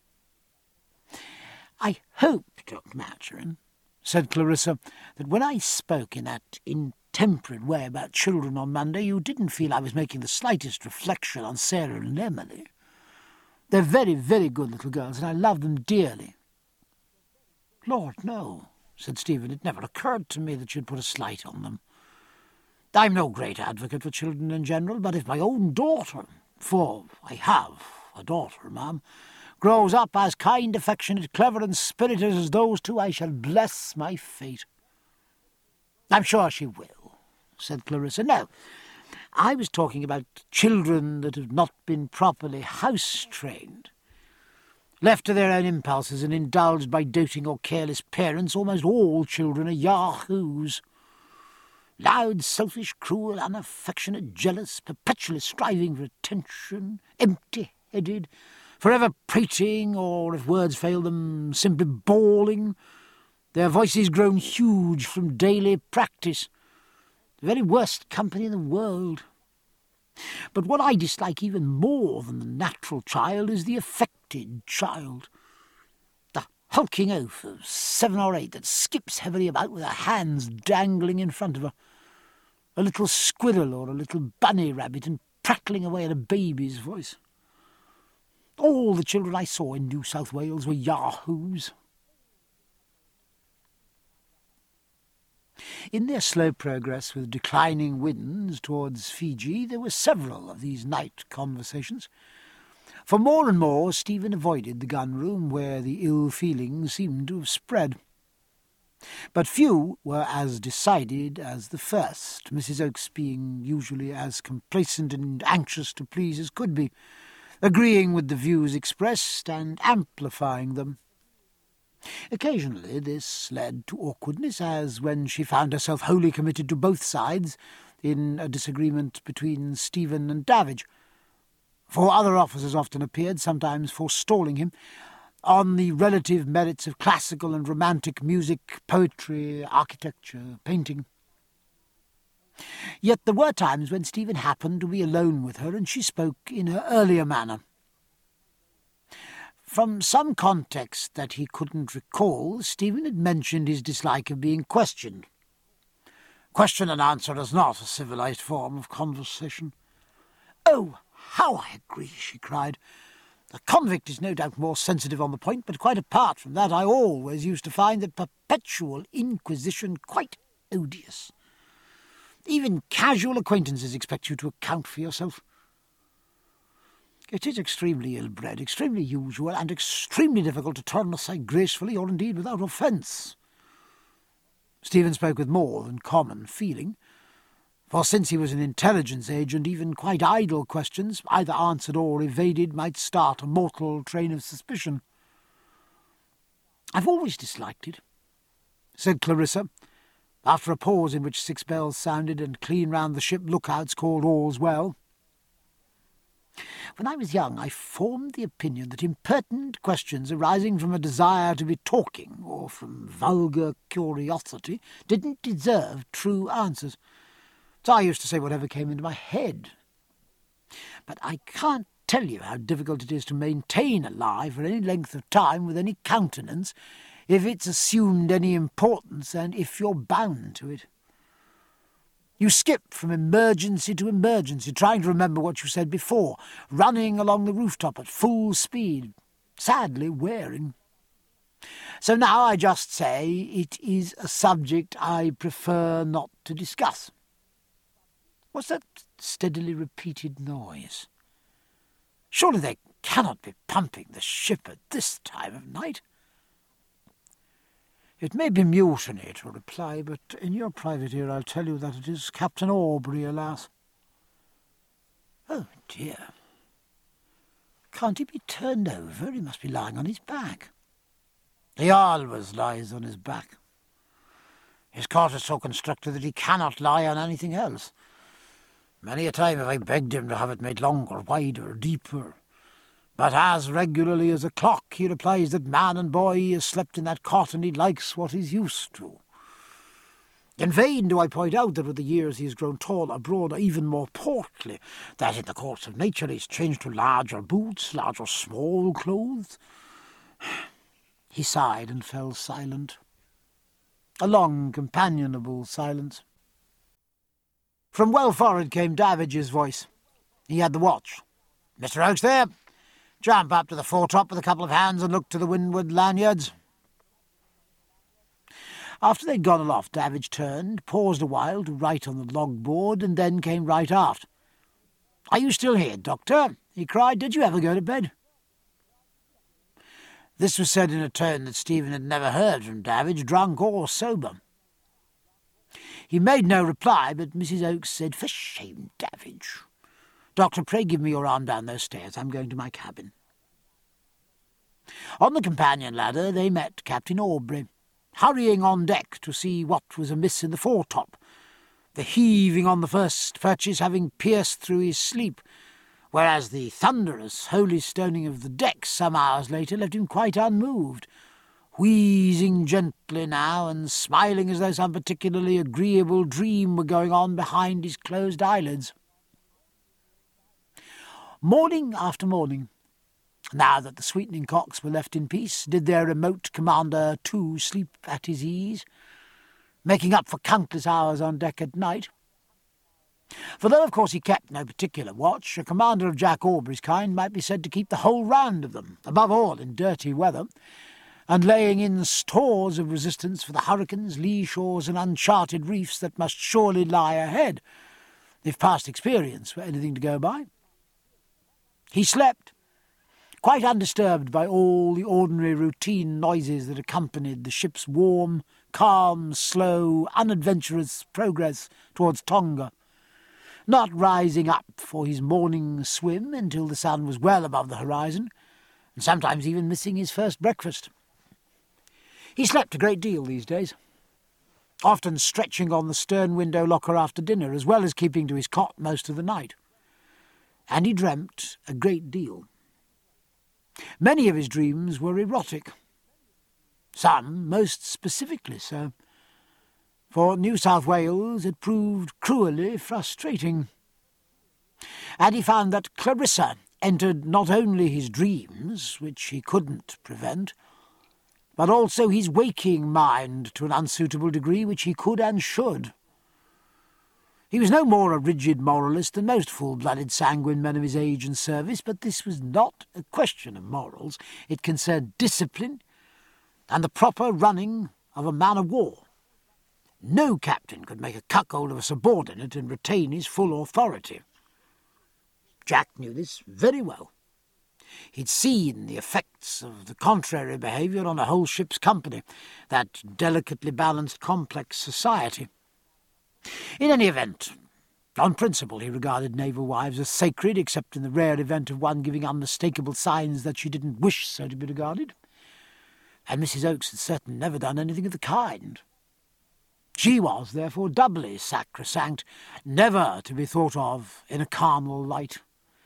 "I hope, Dr. Maturin," said Clarissa, "that when I spoke in that intemperate way about children on Monday, you didn't feel I was making the slightest reflection on Sarah and Emily. They're very, very good little girls, and I love them dearly." "Lord, no," said Stephen. "It never occurred to me that you'd put a slight on them. I'm no great advocate for children in general, but if my own daughter, for I have a daughter, ma'am, grows up as kind, affectionate, clever and spirited as those two, I shall bless my fate." "I'm sure she will," said Clarissa. "No, I was talking about children that have not been properly house-trained. Left to their own impulses and indulged by doting or careless parents, almost all children are yahoos. Loud, selfish, cruel, unaffectionate, jealous, perpetually striving for attention, empty-headed, forever prating, or, if words fail them, simply bawling, their voices grown huge from daily practice. The very worst company in the world. But what I dislike even more than the natural child is the affected child. The hulking oaf of 7 or 8 that skips heavily about with her hands dangling in front of her. A little squirrel or a little bunny rabbit and prattling away at a baby's voice. All the children I saw in New South Wales were yahoos." In their slow progress with declining winds towards Fiji, there were several of these night conversations. For more and more Stephen avoided the gun-room, where the ill feeling seemed to have spread. But few were as decided as the first, Mrs. Oakes being usually as complacent and anxious to please as could be, agreeing with the views expressed and amplifying them. Occasionally this led to awkwardness, as when she found herself wholly committed to both sides in a disagreement between Stephen and Davidge, for other officers often appeared, sometimes forestalling him, on the relative merits of classical and romantic music, poetry, architecture, painting. Yet there were times when Stephen happened to be alone with her, and she spoke in her earlier manner. From some context that he couldn't recall, Stephen had mentioned his dislike of being questioned. Question and answer is not a civilized form of conversation. "Oh, how I agree," she cried. "The convict is no doubt more sensitive on the point, but quite apart from that, I always used to find the perpetual inquisition quite odious. Even casual acquaintances expect you to account for yourself. It is extremely ill-bred, extremely usual, and extremely difficult to turn aside gracefully or indeed without offence. Stephen spoke with more than common feeling, for since he was an intelligence agent, even quite idle questions, either answered or evaded, might start a mortal train of suspicion. "I've always disliked it," said Clarissa, after a pause in which 6 bells sounded and clean round the ship lookouts called all's well. "When I was young, I formed the opinion that impertinent questions arising from a desire to be talking or from vulgar curiosity didn't deserve true answers. So I used to say whatever came into my head. But I can't tell you how difficult it is to maintain a lie for any length of time with any countenance, if it's assumed any importance and if you're bound to it. You skip from emergency to emergency, trying to remember what you said before, running along the rooftop at full speed, sadly wearing. So now I just say it is a subject I prefer not to discuss." What's that steadily repeated noise? Surely they cannot be pumping the ship at this time of night. "It may be mutiny," to reply, "but in your private ear I'll tell you that it is Captain Aubrey, alas." "Oh, dear. Can't he be turned over? He must be lying on his back." "He always lies on his back. His cot is so constructed that he cannot lie on anything else. Many a time have I begged him to have it made longer, wider, deeper. But as regularly as a clock he replies that man and boy has slept in that cot and he likes what he's used to. In vain do I point out that with the years he has grown taller, broader, even more portly, that in the course of nature he's changed to larger boots, larger small clothes." He sighed and fell silent. A long, companionable silence. From well forward came Davidge's voice. He had the watch. "Mr. Oakes there? Jump up to the foretop with a couple of hands and look to the windward lanyards." After they'd gone aloft, Davidge turned, paused a while to write on the log-board, and then came right aft. "Are you still here, Doctor?" he cried. "Did you ever go to bed?" This was said in a tone that Stephen had never heard from Davidge, drunk or sober. He made no reply, but Mrs. Oakes said, "For shame, Davidge. Doctor, pray give me your arm down those stairs. I'm going to my cabin." On the companion ladder they met Captain Aubrey, hurrying on deck to see what was amiss in the foretop, the heaving on the first purchase having pierced through his sleep, whereas the thunderous holy stoning of the decks some hours later left him quite unmoved, wheezing gently now and smiling as though some particularly agreeable dream were going on behind his closed eyelids. Morning after morning, now that the sweetening cocks were left in peace, did their remote commander too sleep at his ease, making up for countless hours on deck at night. For though of course he kept no particular watch, a commander of Jack Aubrey's kind might be said to keep the whole round of them, above all in dirty weather, and laying in stores of resistance for the hurricanes, lee shores, and uncharted reefs that must surely lie ahead, if past experience were anything to go by. He slept, quite undisturbed by all the ordinary routine noises that accompanied the ship's warm, calm, slow, unadventurous progress towards Tonga, not rising up for his morning swim until the sun was well above the horizon, and sometimes even missing his first breakfast. He slept a great deal these days, often stretching on the stern window locker after dinner, as well as keeping to his cot most of the night. And he dreamt a great deal. Many of his dreams were erotic, some most specifically so. For New South Wales had proved cruelly frustrating. And he found that Clarissa entered not only his dreams, which he couldn't prevent, but also his waking mind to an unsuitable degree which he could and should. He was no more a rigid moralist than most full-blooded sanguine men of his age and service, but this was not a question of morals. It concerned discipline and the proper running of a man-of-war. No captain could make a cuckold of a subordinate and retain his full authority. Jack knew this very well. He'd seen the effects of the contrary behaviour on a whole ship's company, that delicately balanced complex society. In any event, on principle he regarded naval wives as sacred, except in the rare event of one giving unmistakable signs that she didn't wish so to be regarded. And Mrs. Oakes had certainly never done anything of the kind. She was, therefore, doubly sacrosanct, never to be thought of in a carnal light.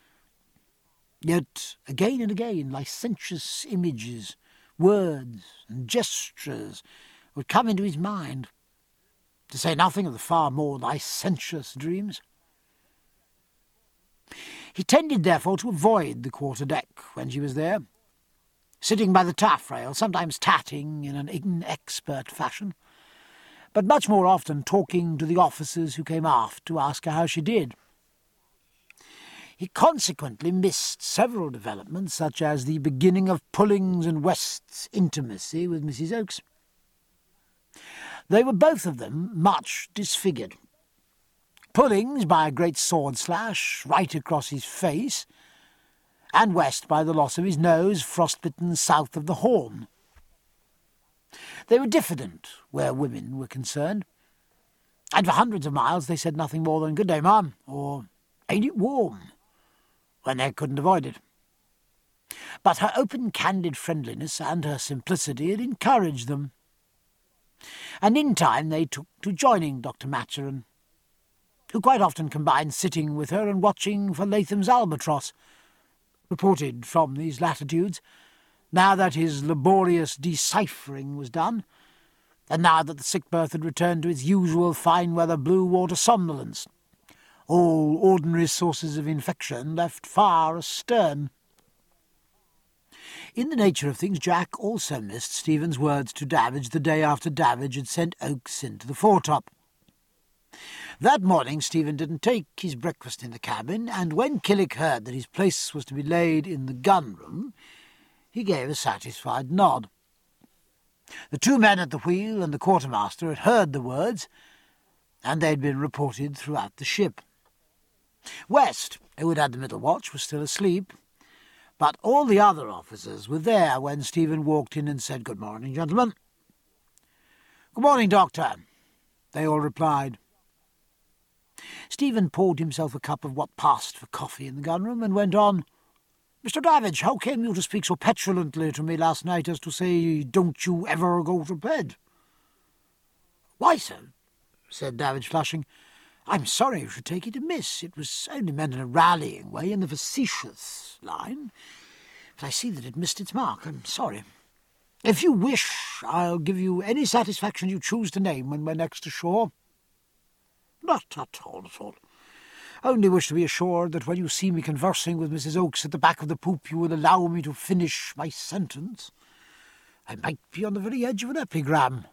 Yet again and again licentious images, words and gestures would come into his mind, to say nothing of the far more licentious dreams. He tended, therefore, to avoid the quarter-deck when she was there, sitting by the taffrail, sometimes tatting in an inexpert fashion, but much more often talking to the officers who came aft to ask her how she did. He consequently missed several developments, such as the beginning of Pullings and West's intimacy with Mrs. Oakes. They were both of them much disfigured. Pullings by a great sword slash right across his face, and West by the loss of his nose, frostbitten south of the horn. They were diffident where women were concerned, and for hundreds of miles they said nothing more than "Good day, ma'am," or "Ain't it warm?" when they couldn't avoid it. But her open, candid friendliness and her simplicity had encouraged them, and in time they took to joining Dr. Maturin, who quite often combined sitting with her and watching for Latham's albatross, reported from these latitudes, now that his laborious deciphering was done, and now that the sick berth had returned to its usual fine-weather blue-water somnolence, all ordinary sources of infection left far astern. In the nature of things, Jack also missed Stephen's words to Davidge the day after Davidge had sent Oakes into the foretop. That morning Stephen didn't take his breakfast in the cabin, and when Killick heard that his place was to be laid in the gun-room, he gave a satisfied nod. The two men at the wheel and the quartermaster had heard the words, and they had been reported throughout the ship. West, who had had the middle watch, was still asleep, but all the other officers were there when Stephen walked in and said, "Good morning, gentlemen." "Good morning, Doctor," they all replied. Stephen poured himself a cup of what passed for coffee in the gun-room and went on, "Mr. Davidge, how came you to speak so petulantly to me last night as to say, 'Don't you ever go to bed'?" "Why, sir," said Davidge, flushing, "I'm sorry you should take it amiss. It was only meant in a rallying way, in the facetious line, but I see that it missed its mark. I'm sorry. If you wish, I'll give you any satisfaction you choose to name when we're next ashore." "Not at all, at all. I only wish to be assured that when you see me conversing with Mrs. Oakes at the back of the poop you will allow me to finish my sentence. I might be on the very edge of an epigram."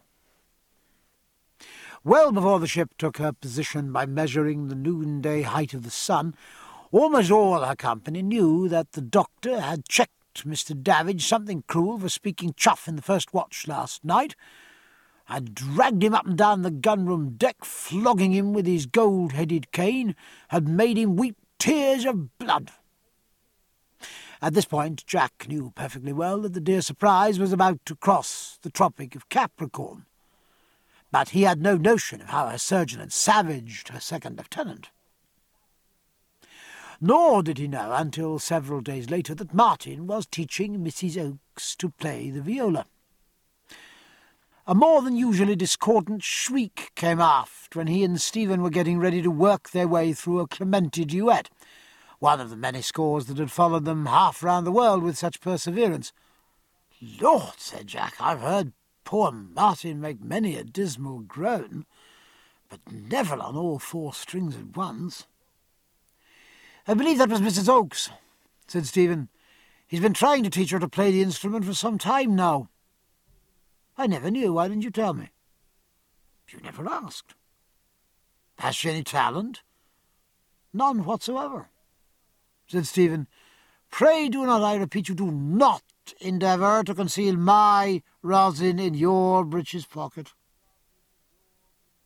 Well before the ship took her position by measuring the noonday height of the sun, almost all her company knew that the doctor had checked Mr. Davidge something cruel for speaking chuff in the first watch last night, had dragged him up and down the gun-room deck, flogging him with his gold-headed cane, had made him weep tears of blood. At this point Jack knew perfectly well that the dear Surprise was about to cross the Tropic of Capricorn, but he had no notion of how her surgeon had savaged her second lieutenant. Nor did he know until several days later that Martin was teaching Mrs. Oakes to play the viola. A more than usually discordant shriek came aft when he and Stephen were getting ready to work their way through a Clementi duet, one of the many scores that had followed them half round the world with such perseverance. "Lord," said Jack, "I've heard poor Martin make many a dismal groan, but never on all four strings at once." "I believe that was Mrs. Oakes," said Stephen. "He's been trying to teach her to play the instrument for some time now." "I never knew. Why didn't you tell me?" "You never asked." "Has she any talent?" "None whatsoever," said Stephen. "Pray do not, I repeat, you do not endeavour to conceal my rosin in your breeches pocket."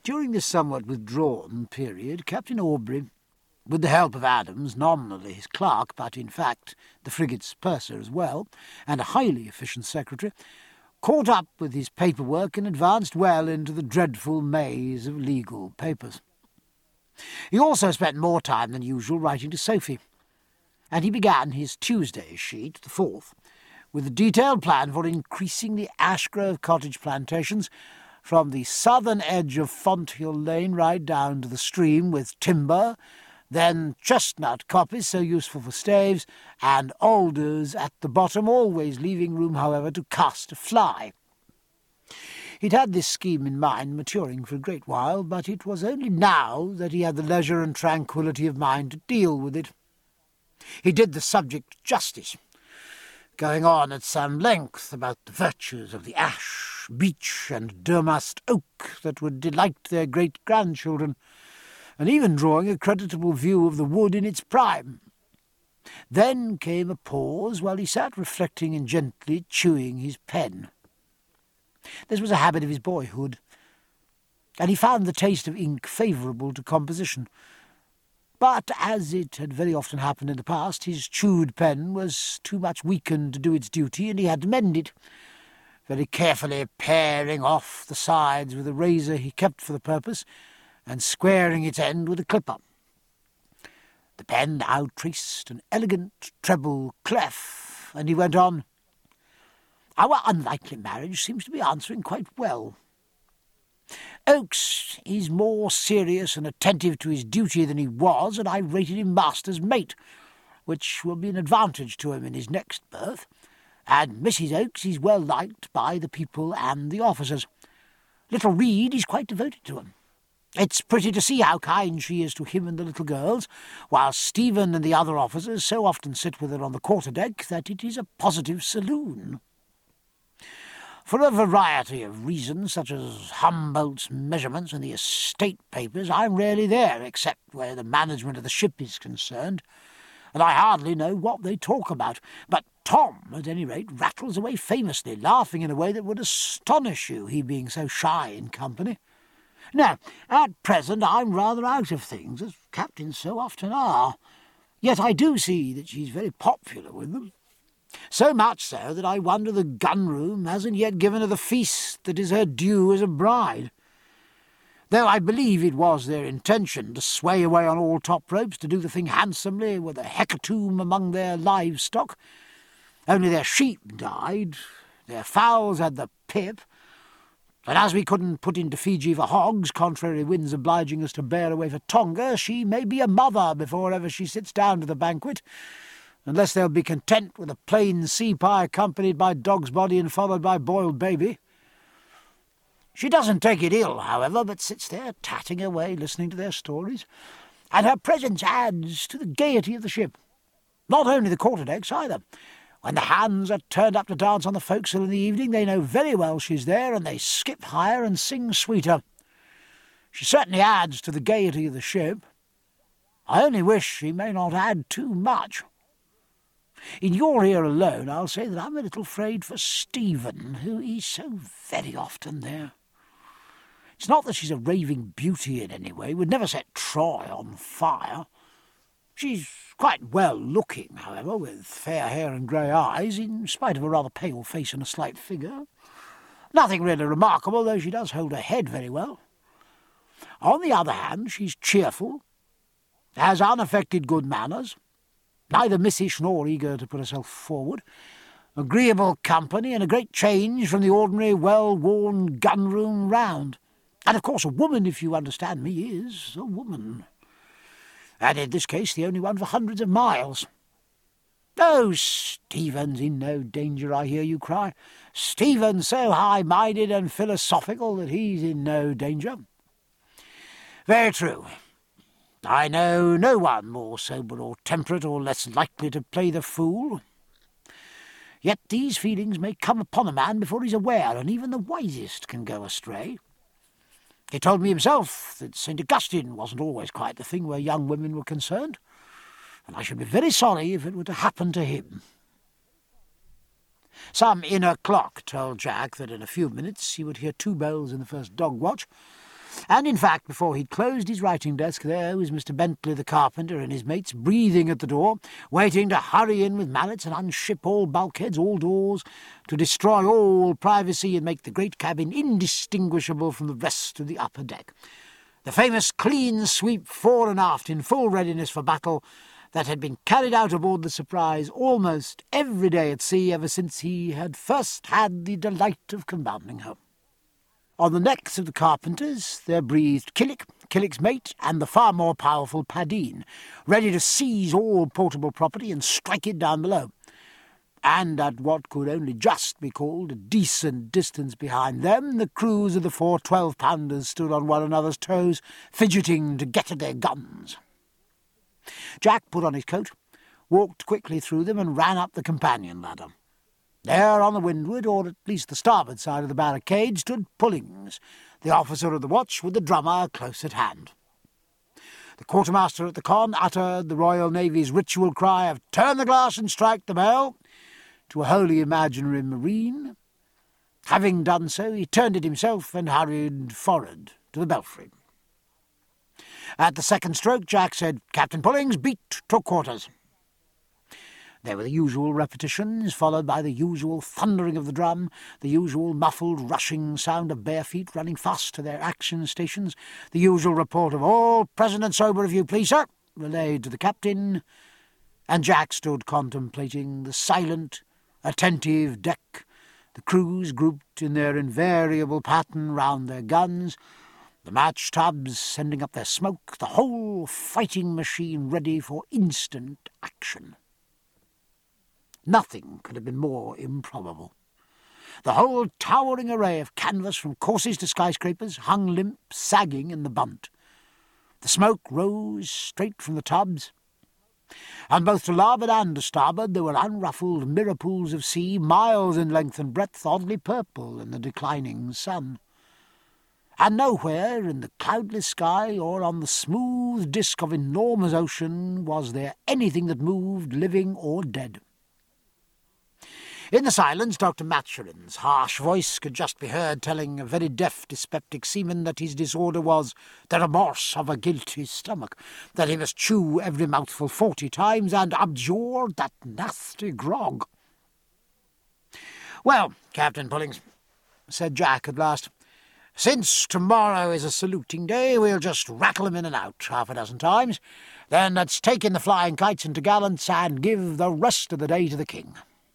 During this somewhat withdrawn period, Captain Aubrey, with the help of Adams, nominally his clerk, but in fact the frigate's purser as well, and a highly efficient secretary, caught up with his paperwork and advanced well into the dreadful maze of legal papers. He also spent more time than usual writing to Sophie, and he began his Tuesday sheet, the 4th, with a detailed plan for increasing the Ashgrove cottage plantations from the southern edge of Fonthill Lane right down to the stream with timber, then chestnut coppice so useful for staves, and alders at the bottom, always leaving room, however, to cast a fly. He'd had this scheme in mind maturing for a great while, but it was only now that he had the leisure and tranquillity of mind to deal with it. He did the subject justice, going on at some length about the virtues of the ash, beech, and durmast oak that would delight their great-grandchildren, and even drawing a creditable view of the wood in its prime. Then came a pause while he sat reflecting and gently chewing his pen. This was a habit of his boyhood, and he found the taste of ink favourable to composition. But, as it had very often happened in the past, his chewed pen was too much weakened to do its duty, and he had to mend it, very carefully paring off the sides with a razor he kept for the purpose, and squaring its end with a clipper. The pen now traced an elegant treble clef, and he went on, "Our unlikely marriage seems to be answering quite well. Oakes is more serious and attentive to his duty than he was, and I rated him master's mate, which will be an advantage to him in his next berth, and Mrs. Oakes is well liked by the people and the officers. Little Reed is quite devoted to him. It's pretty to see how kind she is to him and the little girls, while Stephen and the other officers so often sit with her on the quarter-deck that it is a positive saloon. For a variety of reasons, such as Humboldt's measurements and the estate papers, I'm rarely there, except where the management of the ship is concerned, and I hardly know what they talk about. But Tom, at any rate, rattles away famously, laughing in a way that would astonish you, he being so shy in company. Now, at present I'm rather out of things, as captains so often are, yet I do see that she's very popular with them. So much so that I wonder the gun-room hasn't yet given her the feast that is her due as a bride. Though I believe it was their intention to sway away on all top ropes to do the thing handsomely with a hecatomb among their livestock. Only their sheep died, their fowls had the pip, and as we couldn't put into Fiji for hogs, contrary winds obliging us to bear away for Tonga, she may be a mother before ever she sits down to the banquet, unless they'll be content with a plain sea pie accompanied by dog's body and followed by boiled baby. She doesn't take it ill, however, but sits there tatting away, listening to their stories, and her presence adds to the gaiety of the ship. Not only the quarter-decks, either. When the hands are turned up to dance on the forecastle in the evening, they know very well she's there, and they skip higher and sing sweeter. She certainly adds to the gaiety of the ship. I only wish she may not add too much. In your ear alone, I'll say that I'm a little afraid for Stephen, who is so very often there. It's not that she's a raving beauty in any way, would never set Troy on fire. She's quite well-looking, however, with fair hair and grey eyes, in spite of a rather pale face and a slight figure. Nothing really remarkable, though she does hold her head very well. On the other hand, she's cheerful, has unaffected good manners, neither missish nor eager to put herself forward, agreeable company, and a great change from the ordinary well-worn gun-room round. And, of course, a woman, if you understand me, is a woman. And in this case the only one for hundreds of miles. Oh, Stephen's in no danger, I hear you cry. Stephen's so high-minded and philosophical that he's in no danger. Very true. I know no one more sober or temperate or less likely to play the fool. Yet these feelings may come upon a man before he's aware, and even the wisest can go astray. He told me himself that St. Augustine wasn't always quite the thing where young women were concerned, and I should be very sorry if it were to happen to him. Some inner clock told Jack that in a few minutes he would hear 2 bells in the first dog watch, And in fact, before he'd closed his writing desk, there was Mr. Bentley the carpenter and his mates breathing at the door, waiting to hurry in with mallets and unship all bulkheads, all doors, to destroy all privacy and make the great cabin indistinguishable from the rest of the upper deck. The famous clean sweep fore and aft in full readiness for battle that had been carried out aboard the Surprise almost every day at sea ever since he had first had the delight of commanding her. On the necks of the carpenters there breathed Killick, Killick's mate, and the far more powerful Padine, ready to seize all portable property and strike it down below. And at what could only just be called a decent distance behind them, the crews of the 4 12-pounders stood on one another's toes, fidgeting to get at their guns. Jack put on his coat, walked quickly through them, and ran up the companion ladder. There on the windward, or at least the starboard side of the barricade, stood Pullings, the officer of the watch, with the drummer close at hand. The quartermaster at the con uttered the Royal Navy's ritual cry of "Turn the glass and strike the bell" to a wholly imaginary marine. Having done so, he turned it himself and hurried forward to the belfry. At the second stroke, Jack said, "Captain Pullings, beat to quarters." There were the usual repetitions, followed by the usual thundering of the drum, the usual muffled, rushing sound of bare feet running fast to their action stations, the usual report of "All present and sober, if you please, sir," relayed to the captain, and Jack stood contemplating the silent, attentive deck, the crews grouped in their invariable pattern round their guns, the match tubs sending up their smoke, the whole fighting machine ready for instant action. Nothing could have been more improbable. The whole towering array of canvas from courses to skyscrapers hung limp, sagging in the bunt. The smoke rose straight from the tubs, and both to larboard and to starboard there were unruffled mirror pools of sea, miles in length and breadth, oddly purple in the declining sun. And nowhere in the cloudless sky or on the smooth disk of enormous ocean was there anything that moved, living or dead. In the silence, Dr. Maturin's harsh voice could just be heard telling a very deaf dyspeptic seaman that his disorder was the remorse of a guilty stomach, that he must chew every mouthful 40 times and abjure that nasty grog. "Well, Captain Pullings," said Jack at last, "since tomorrow is a saluting day, we'll just rattle 'em in and out 6 times. Then let's take in the flying kites and topgallants and give the rest of the day to the king."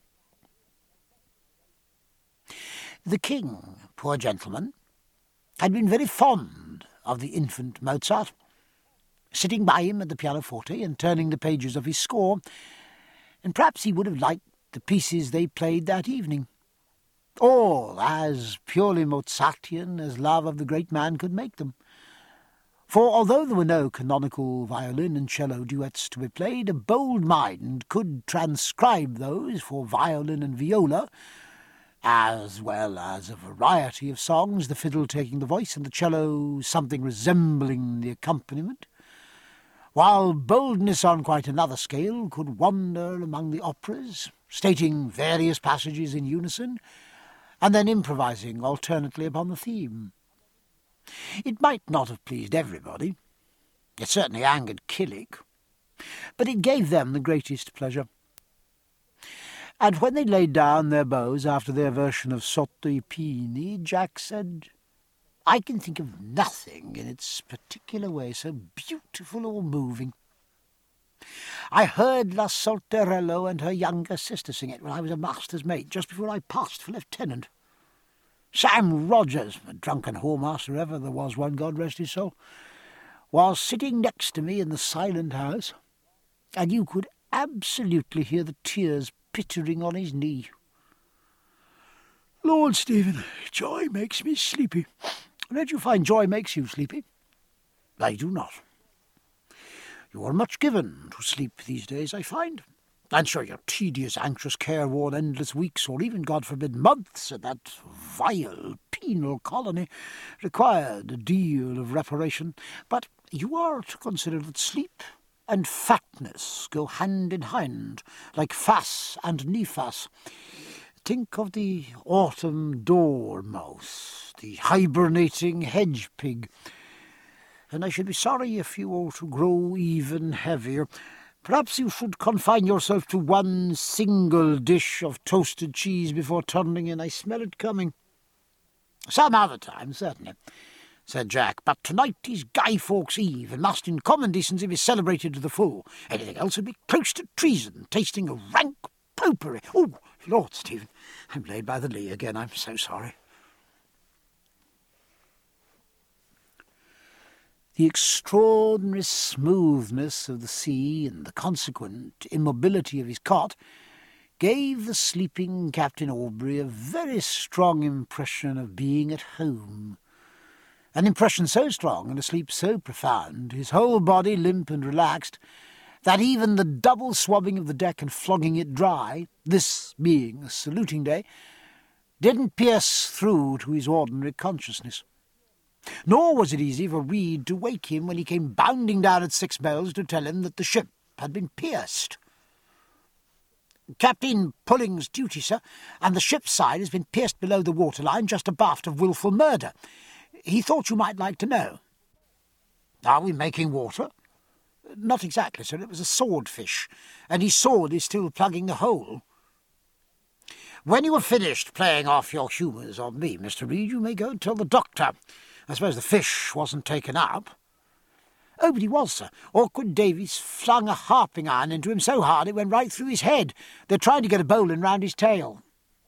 The king, poor gentleman, had been very fond of the infant Mozart, sitting by him at the pianoforte and turning the pages of his score, and perhaps he would have liked the pieces they played that evening, all as purely Mozartian as love of the great man could make them. For although there were no canonical violin and cello duets to be played, a bold mind could transcribe those for violin and viola, as well as a variety of songs, the fiddle taking the voice and the cello something resembling the accompaniment, while boldness on quite another scale could wander among the operas, stating various passages in unison, and then improvising alternately upon the theme. It might not have pleased everybody. It certainly angered Killick, but it gave them the greatest pleasure. And when they laid down their bows after their version of Sotto I Pini, Jack said, "I can think of nothing in its particular way so beautiful or moving. I heard La Solterello and her younger sister sing it when I was a master's mate, just before I passed for lieutenant. Sam Rogers, a drunken whoremaster ever there was one, God rest his soul, was sitting next to me in the silent house, and you could absolutely hear the tears pittering on his knee. Lord Stephen, joy makes me sleepy. Don't you find joy makes you sleepy? I do not. You are much given to sleep these days, I find. And sure your tedious, anxious, careworn, endless weeks, or even, God forbid, months at that vile, penal colony required a deal of reparation. But you are to consider that sleep and fatness go hand in hand, like fas and nefas. Think of the autumn dormouse, the hibernating hedge pig, and I should be sorry if you were to grow even heavier. Perhaps you should confine yourself to one single dish of toasted cheese before turning in. I smell it coming. Some other time, certainly, said Jack, but tonight is Guy Fawkes' Eve, and must in common decency be celebrated to the full. Anything else would be close to treason, tasting of rank popery. Oh, Lord, Stephen, I'm laid by the lee again. I'm so sorry. The extraordinary smoothness of the sea and the consequent immobility of his cot gave the sleeping Captain Aubrey a very strong impression of being at home. An impression so strong and a sleep so profound, his whole body limp and relaxed, that even the double swabbing of the deck and flogging it dry, this being a saluting day, didn't pierce through to his ordinary consciousness. Nor was it easy for Reed to wake him when he came bounding down at 6 bells to tell him that the ship had been pierced. "Captain Pulling's duty, sir, and the ship's side has been pierced below the waterline just abaft of wilful murder. He thought you might like to know." "Are we making water?" "Not exactly, sir. It was a swordfish, and his sword is still plugging the hole." "When you have finished playing off your humours on me, Mr. Reed, you may go and tell the doctor. I suppose the fish wasn't taken up?" "Oh, but he was, sir. Awkward Davies flung a harping iron into him so hard it went right through his head. They're trying to get a bowline round his tail."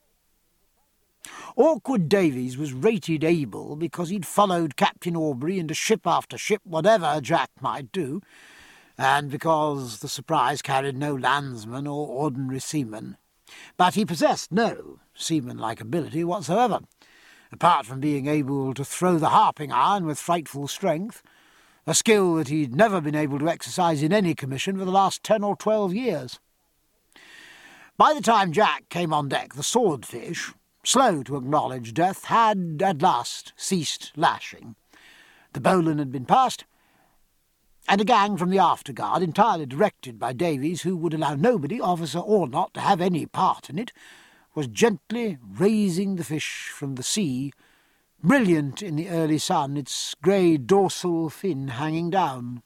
Awkward Davies was rated able because he'd followed Captain Aubrey into ship after ship, whatever Jack might do, and because the Surprise carried no landsman or ordinary seaman. But he possessed no seaman-like ability whatsoever, apart from being able to throw the harping iron with frightful strength, a skill that he'd never been able to exercise in any commission for the last 10 or 12 years. By the time Jack came on deck, the swordfish, slow to acknowledge death, had at last ceased lashing. The bowline had been passed, and a gang from the afterguard, entirely directed by Davies, who would allow nobody, officer or not, to have any part in it, was gently raising the fish from the sea, brilliant in the early sun, its grey dorsal fin hanging down.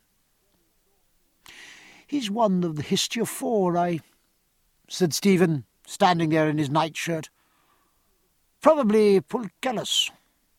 "He's one of the History of 4, said Stephen, standing there in his nightshirt. "Probably Pulchellus."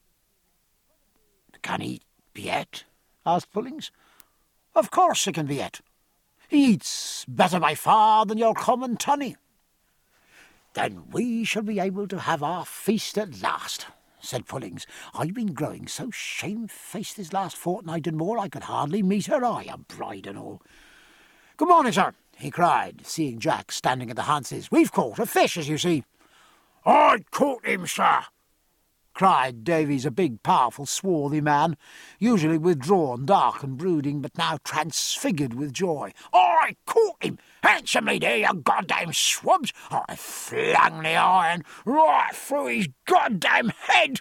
"Can he be et?" asked Pullings. "Of course he can be et. He eats better by far than your common tunny." "Then we shall be able to have our feast at last," said Pullings. "I've been growing so shamefaced this last fortnight and more I could hardly meet her eye, a bride and all. Good morning, sir," he cried, seeing Jack standing at the haunches. "We've caught a fish, as you see." "I caught him, sir," cried Davies, a big, powerful, swarthy man, usually withdrawn, dark and brooding, but now transfigured with joy. "I caught him handsomely there, you goddamn swabs. I flung the iron right through his goddamn head."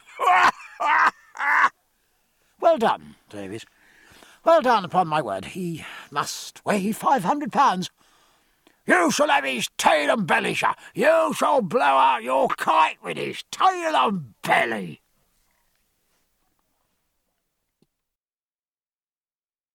"Well done, Davies. Well done, upon my word. He must weigh 500 pounds. "You shall have his tail and belly, sir. You shall blow out your kite with his tail and belly."